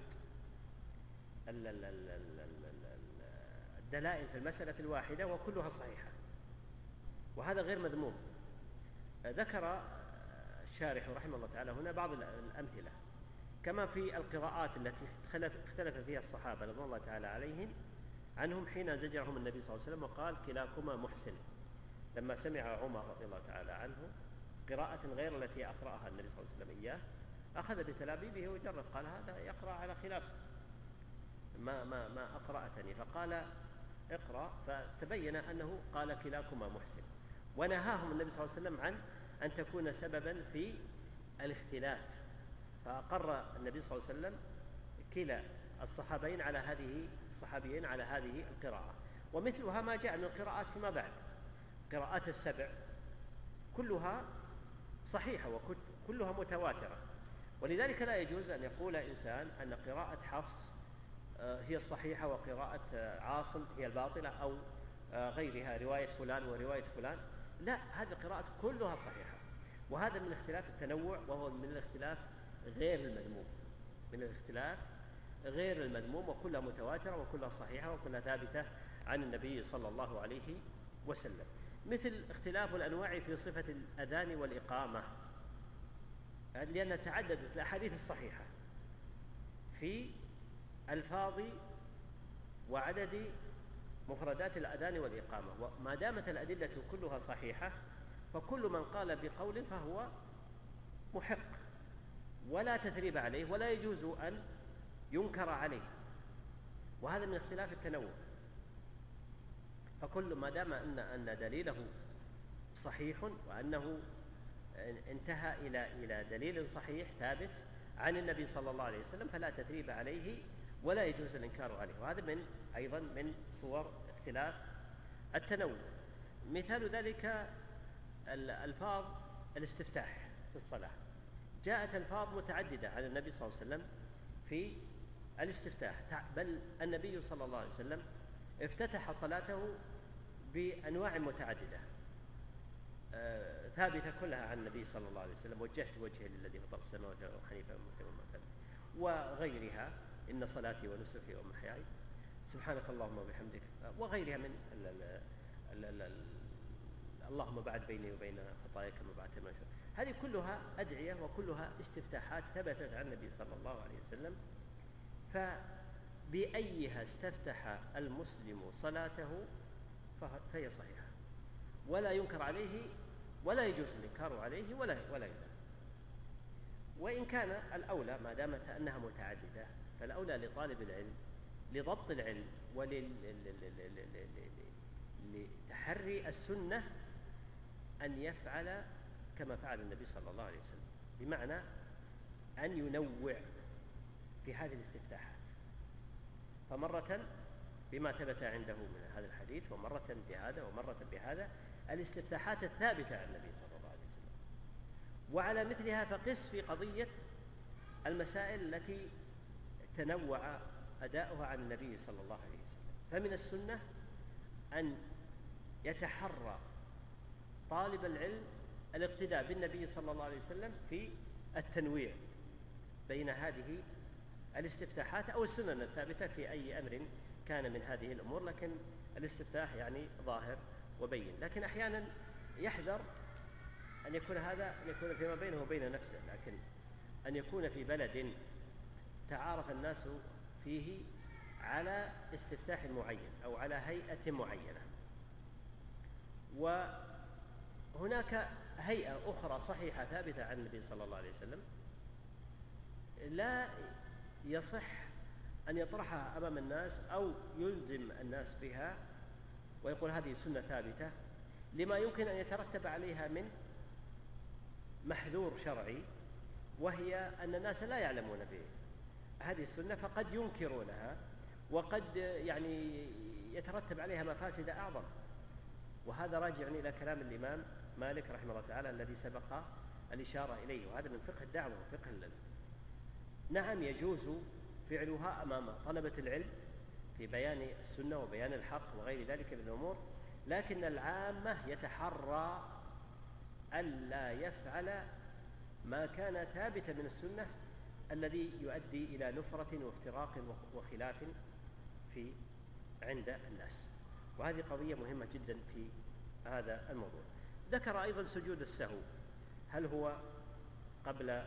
Speaker 1: الدلائل في المسألة الواحدة وكلها صحيحة، وهذا غير مذموم. ذكر الشارح رحمه الله تعالى هنا بعض الأمثلة، كما في القراءات التي اختلف فيها الصحابة رضي الله تعالى عنهم حين زجرهم النبي صلى الله عليه وسلم وقال كلاكما محسن، لما سمع عمر رضي الله تعالى عنه قراءة غير التي أقرأها النبي صلى الله عليه وسلم إياه، أخذ بتلابيبه وجرب، قال هذا يقرأ على خلاف ما أقرأتني، فقال اقرأ، فتبين أنه قال كلاكما محسن، ونهاهم النبي صلى الله عليه وسلم عن أن تكون سببا في الاختلاف، فأقر النبي صلى الله عليه وسلم كلا الصحابيين على هذه القراءة. ومثلها ما جاء من القراءات فيما بعد، قراءات السبع كلها صحيحة وكلها متواترة، ولذلك لا يجوز أن يقول إنسان أن قراءة حفص هي الصحيحة وقراءة عاصم هي الباطلة، أو غيرها رواية فلان ورواية فلان. لا، هذه القراءات كلها صحيحة، وهذا من اختلاف التنوع، وهو من الاختلاف غير المذموم، وكلها متواترة وكلها صحيحة وكلها ثابتة عن النبي صلى الله عليه وسلم. مثل اختلاف الأنواع في صفة الأذان والإقامة، لأن تعددت الأحاديث الصحيحة في ألفاظ وعدد مفردات الأذان والإقامة، وما دامت الأدلة كلها صحيحة فكل من قال بقول فهو محق ولا تثريب عليه ولا يجوز أن ينكر عليه، وهذا من اختلاف التنوع. فكل ما دام أن دليله صحيح وأنه انتهى إلى دليل صحيح ثابت، عن النبي صلى الله عليه وسلم فلا تثريب عليه ولا يجوز الإنكار عليه. وهذا أيضا من صور اختلاف التنوع. مثال ذلك الألفاظ الاستفتاح في الصلاة. جاءت ألفاظ متعددة عن النبي صلى الله عليه وسلم في الاستفتاح، بل النبي صلى الله عليه وسلم افتتح صلاته بأنواع متعددة ثابتة كلها عن النبي صلى الله عليه وسلم: وجهت وجهي للذي فطر السماوات والأرض حنيفا مسلما، وغيرها: إن صلاتي ونسكي ومحياي، سبحانك اللهم وبحمدك، وغيرها من اللهم بعد بيني وبين خطاياك كما بعدت ما شاء. هذه كلها أدعية وكلها استفتاحات ثبتت عن النبي صلى الله عليه وسلم، فبأيها استفتح المسلم صلاته فهي صحيحة ولا ينكر عليه ولا يجوز الإنكار عليه ولا يذم. وإن كان الأولى ما دامت أنها متعددة فالأولى لطالب العلم لضبط العلم ولتحري السنة أن يفعل كما فعل النبي صلى الله عليه وسلم، بمعنى أن ينوع في هذه الاستفتاحات، فمرة بما ثبت عنده من هذا الحديث، ومرة بهذا، ومرة بهذا، الاستفتاحات الثابتة عن النبي صلى الله عليه وسلم. وعلى مثلها فقس في قضية المسائل التي تنوع أداؤها عن النبي صلى الله عليه وسلم. فمن السنة أن يتحرى طالب العلم الاقتداء بالنبي صلى الله عليه وسلم في التنويع بين هذه الاستفتاحات أو السنن الثابتة في أي أمر كان من هذه الأمور، لكن الاستفتاح يعني ظاهر وبين. لكن أحيانا يحذر أن يكون هذا فيما بينه وبين نفسه، لكن أن يكون في بلد تعارف الناس فيه على استفتاح معين أو على هيئة معينة، وهناك هيئة أخرى صحيحة ثابتة عن النبي صلى الله عليه وسلم لا يصح أن يطرحها أمام الناس أو يلزم الناس بها ويقول هذه سنة ثابتة، لما يمكن أن يترتب عليها من محذور شرعي، وهي أن الناس لا يعلمون بهذه السنة فقد ينكرونها، وقد يعني يترتب عليها مفاسد أعظم. وهذا راجع إلى كلام الإمام مالك رحمه الله تعالى الذي سبق الإشارة إليه، وهذا من فقه الدعوة وفقه نعم يجوز فعلها أمام طلبة العلم في بيان السنة وبيان الحق وغير ذلك من الأمور، لكن العامة يتحرى ألا يفعل ما كان ثابتا من السنة الذي يؤدي إلى نفرة وافتراق وخلاف عند الناس. وهذه قضية مهمة جدا في هذا الموضوع. ذكر أيضا سجود السهو، هل هو قبل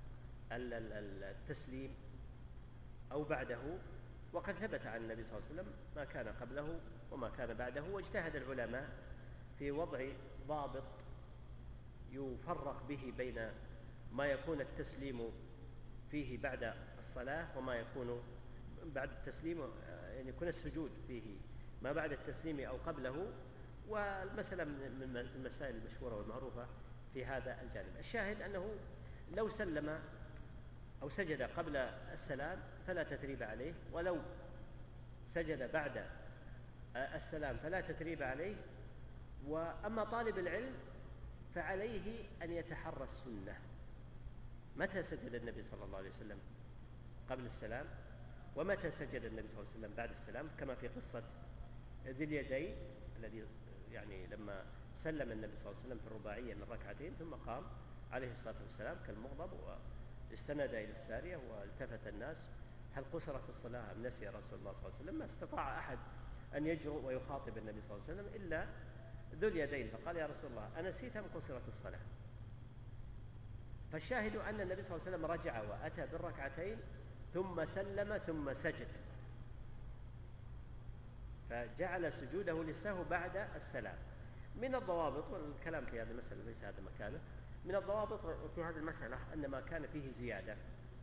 Speaker 1: التسليم أو بعده؟ وقد ثبت عن النبي صلى الله عليه وسلم ما كان قبله وما كان بعده، واجتهد العلماء في وضع ضابط يفرق به بين ما يكون التسليم فيه بعد الصلاة وما يكون بعد التسليم، يعني يكون السجود فيه ما بعد التسليم أو قبله. والمسألة من المسائل المشهورة والمعروفة في هذا الجانب. الشاهد أنه لو سلم أو سجد قبل السلام فلا تثريب عليه، ولو سجد بعد السلام فلا تثريب عليه. وأما طالب العلم فعليه أن يتحرى السنة. متى سجد النبي صلى الله عليه وسلم قبل السلام، ومتى سجد النبي صلى الله عليه وسلم بعد السلام، كما في قصة ذي اليدين الذي يعني لما سلم النبي صلى الله عليه وسلم في الرباعية من ركعتين ثم قام عليه الصلاة والسلام كالمغضب واستند إلى السارية والتفت الناس: هل قصرت الصلاة أم نسي رسول الله صلى الله عليه وسلم؟ ما استطاع أحد أن يجرؤ ويخاطب النبي صلى الله عليه وسلم إلا ذو اليدين، فقال: يا رسول الله أنسيت أم قصرت الصلاة؟ فالشاهد أن النبي صلى الله عليه وسلم رجع وأتى بالركعتين ثم سلم ثم سجد، فجعل سجوده للسهو بعد السلام. من الضوابط، والكلام في هذه المسألة ليس هذا مكانه، من الضوابط في هذه المسألة أن ما كان فيه زيادة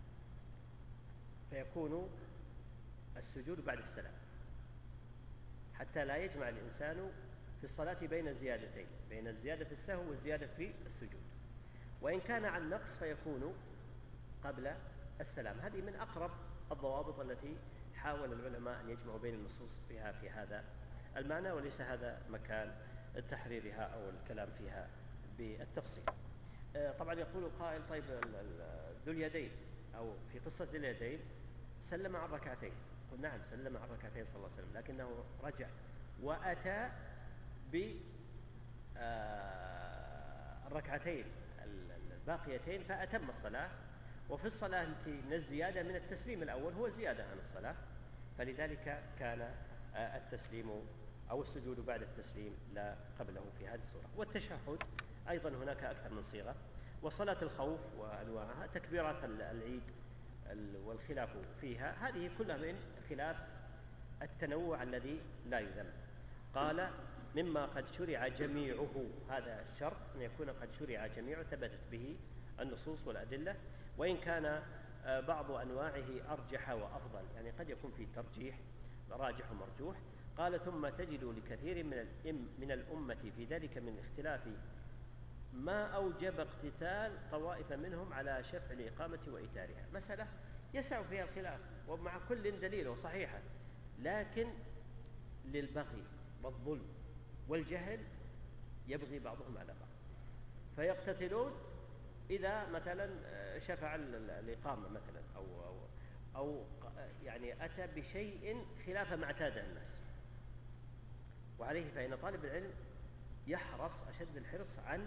Speaker 1: فيكون السجود بعد السلام، حتى لا يجمع الإنسان في الصلاة بين زيادتين، بين الزيادة في السهو والزيادة في السجود. وإن كان عن نقص فيكون قبل السلام. هذه من أقرب الضوابط التي حاول العلماء أن يجمعوا بين النصوص فيها في هذا المعنى، وليس هذا مكان تحريرها أو الكلام فيها بالتفصيل. طبعا يقول قائل: طيب ذو اليدين أو في قصة ذو اليدين سلم عن ركعتين. قل نعم، سلم عن ركعتين صلى الله عليه وسلم، لكنه رجع وأتى بالركعتين الباقيتين فأتم الصلاة. وفي الصلاة من الزيادة من التسليم الأول هو زيادة عن الصلاة، فلذلك كان التسليم أو السجود بعد التسليم لا قبله في هذه الصورة. والتشهد أيضا هناك أكثر من صيغة. وصلاة الخوف وأنواعها، تكبيرات العيد والخلاف فيها، هذه كلها من خلاف التنوع الذي لا يذم. قال: مما قد شرع جميعه، هذا الشرط أن يكون قد شرع جميعه ثبتت به النصوص والأدلة، وإن كان بعض أنواعه أرجح وأفضل، يعني قد يكون في ترجيح راجح ومرجوح. قال: ثم تجد لكثير من الأمة في ذلك من اختلاف ما أوجب اقتتال طوائف منهم على شفع الإقامة وإيتارها. مسألة يسع فيها الخلاف ومع كل دليل صحيحة، لكن للبغي والظلم والجهل يبغي بعضهم على بعض فيقتتلون إذا مثلا شفع الإقامة مثلا أو يعني أتى بشيء خلاف ما اعتاده الناس. وعليه فإن طالب العلم يحرص أشد الحرص عن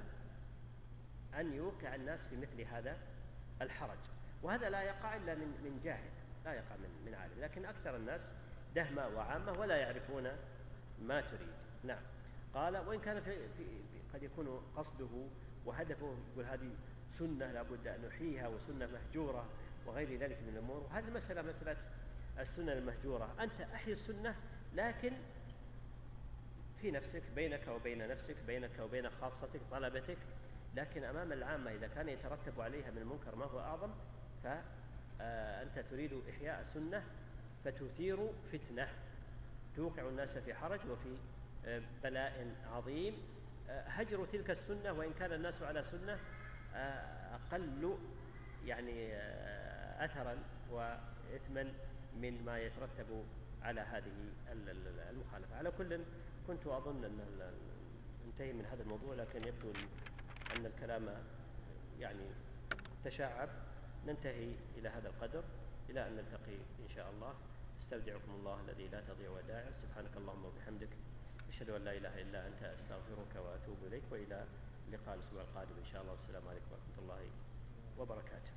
Speaker 1: أن يوقع الناس في مثل هذا الحرج، وهذا لا يقع إلا من جاهل، لا يقع من عالم، لكن أكثر الناس دهمة وعامة ولا يعرفون ما تريد. نعم. قال: وإن كان قد يكون قصده وهدفه يقول هذه سنة لابد أن نحييها وسنة مهجورة وغير ذلك من الأمور. وهذه المسألة مسألة السنة المهجورة، أنت أحيي السنة لكن في نفسك، بينك وبين نفسك، بينك وبين خاصتك طلبتك، لكن أمام العامة إذا كان يترتب عليها من المنكر ما هو أعظم، فأنت تريد إحياء سنة فتثير فتنة توقع الناس في حرج وفي بلاء عظيم. هجر تلك السنة وإن كان الناس على سنة أقل يعني أثرا وإثما من ما يترتب على هذه المخالفة. على كل كنت أظن أن ننتهي من هذا الموضوع، لكن يبدو أن الكلام يعني تشعب. ننتهي إلى هذا القدر إلى أن نلتقي إن شاء الله. استودعكم الله الذي لا تضيع ودائعه. سبحانك اللهم وبحمدك، أشهد أن لا إله إلا أنت، أستغفرك وأتوب إليك، وإلى اللقاء الأسبوع القادم إن شاء الله. والسلام عليكم ورحمة الله وبركاته.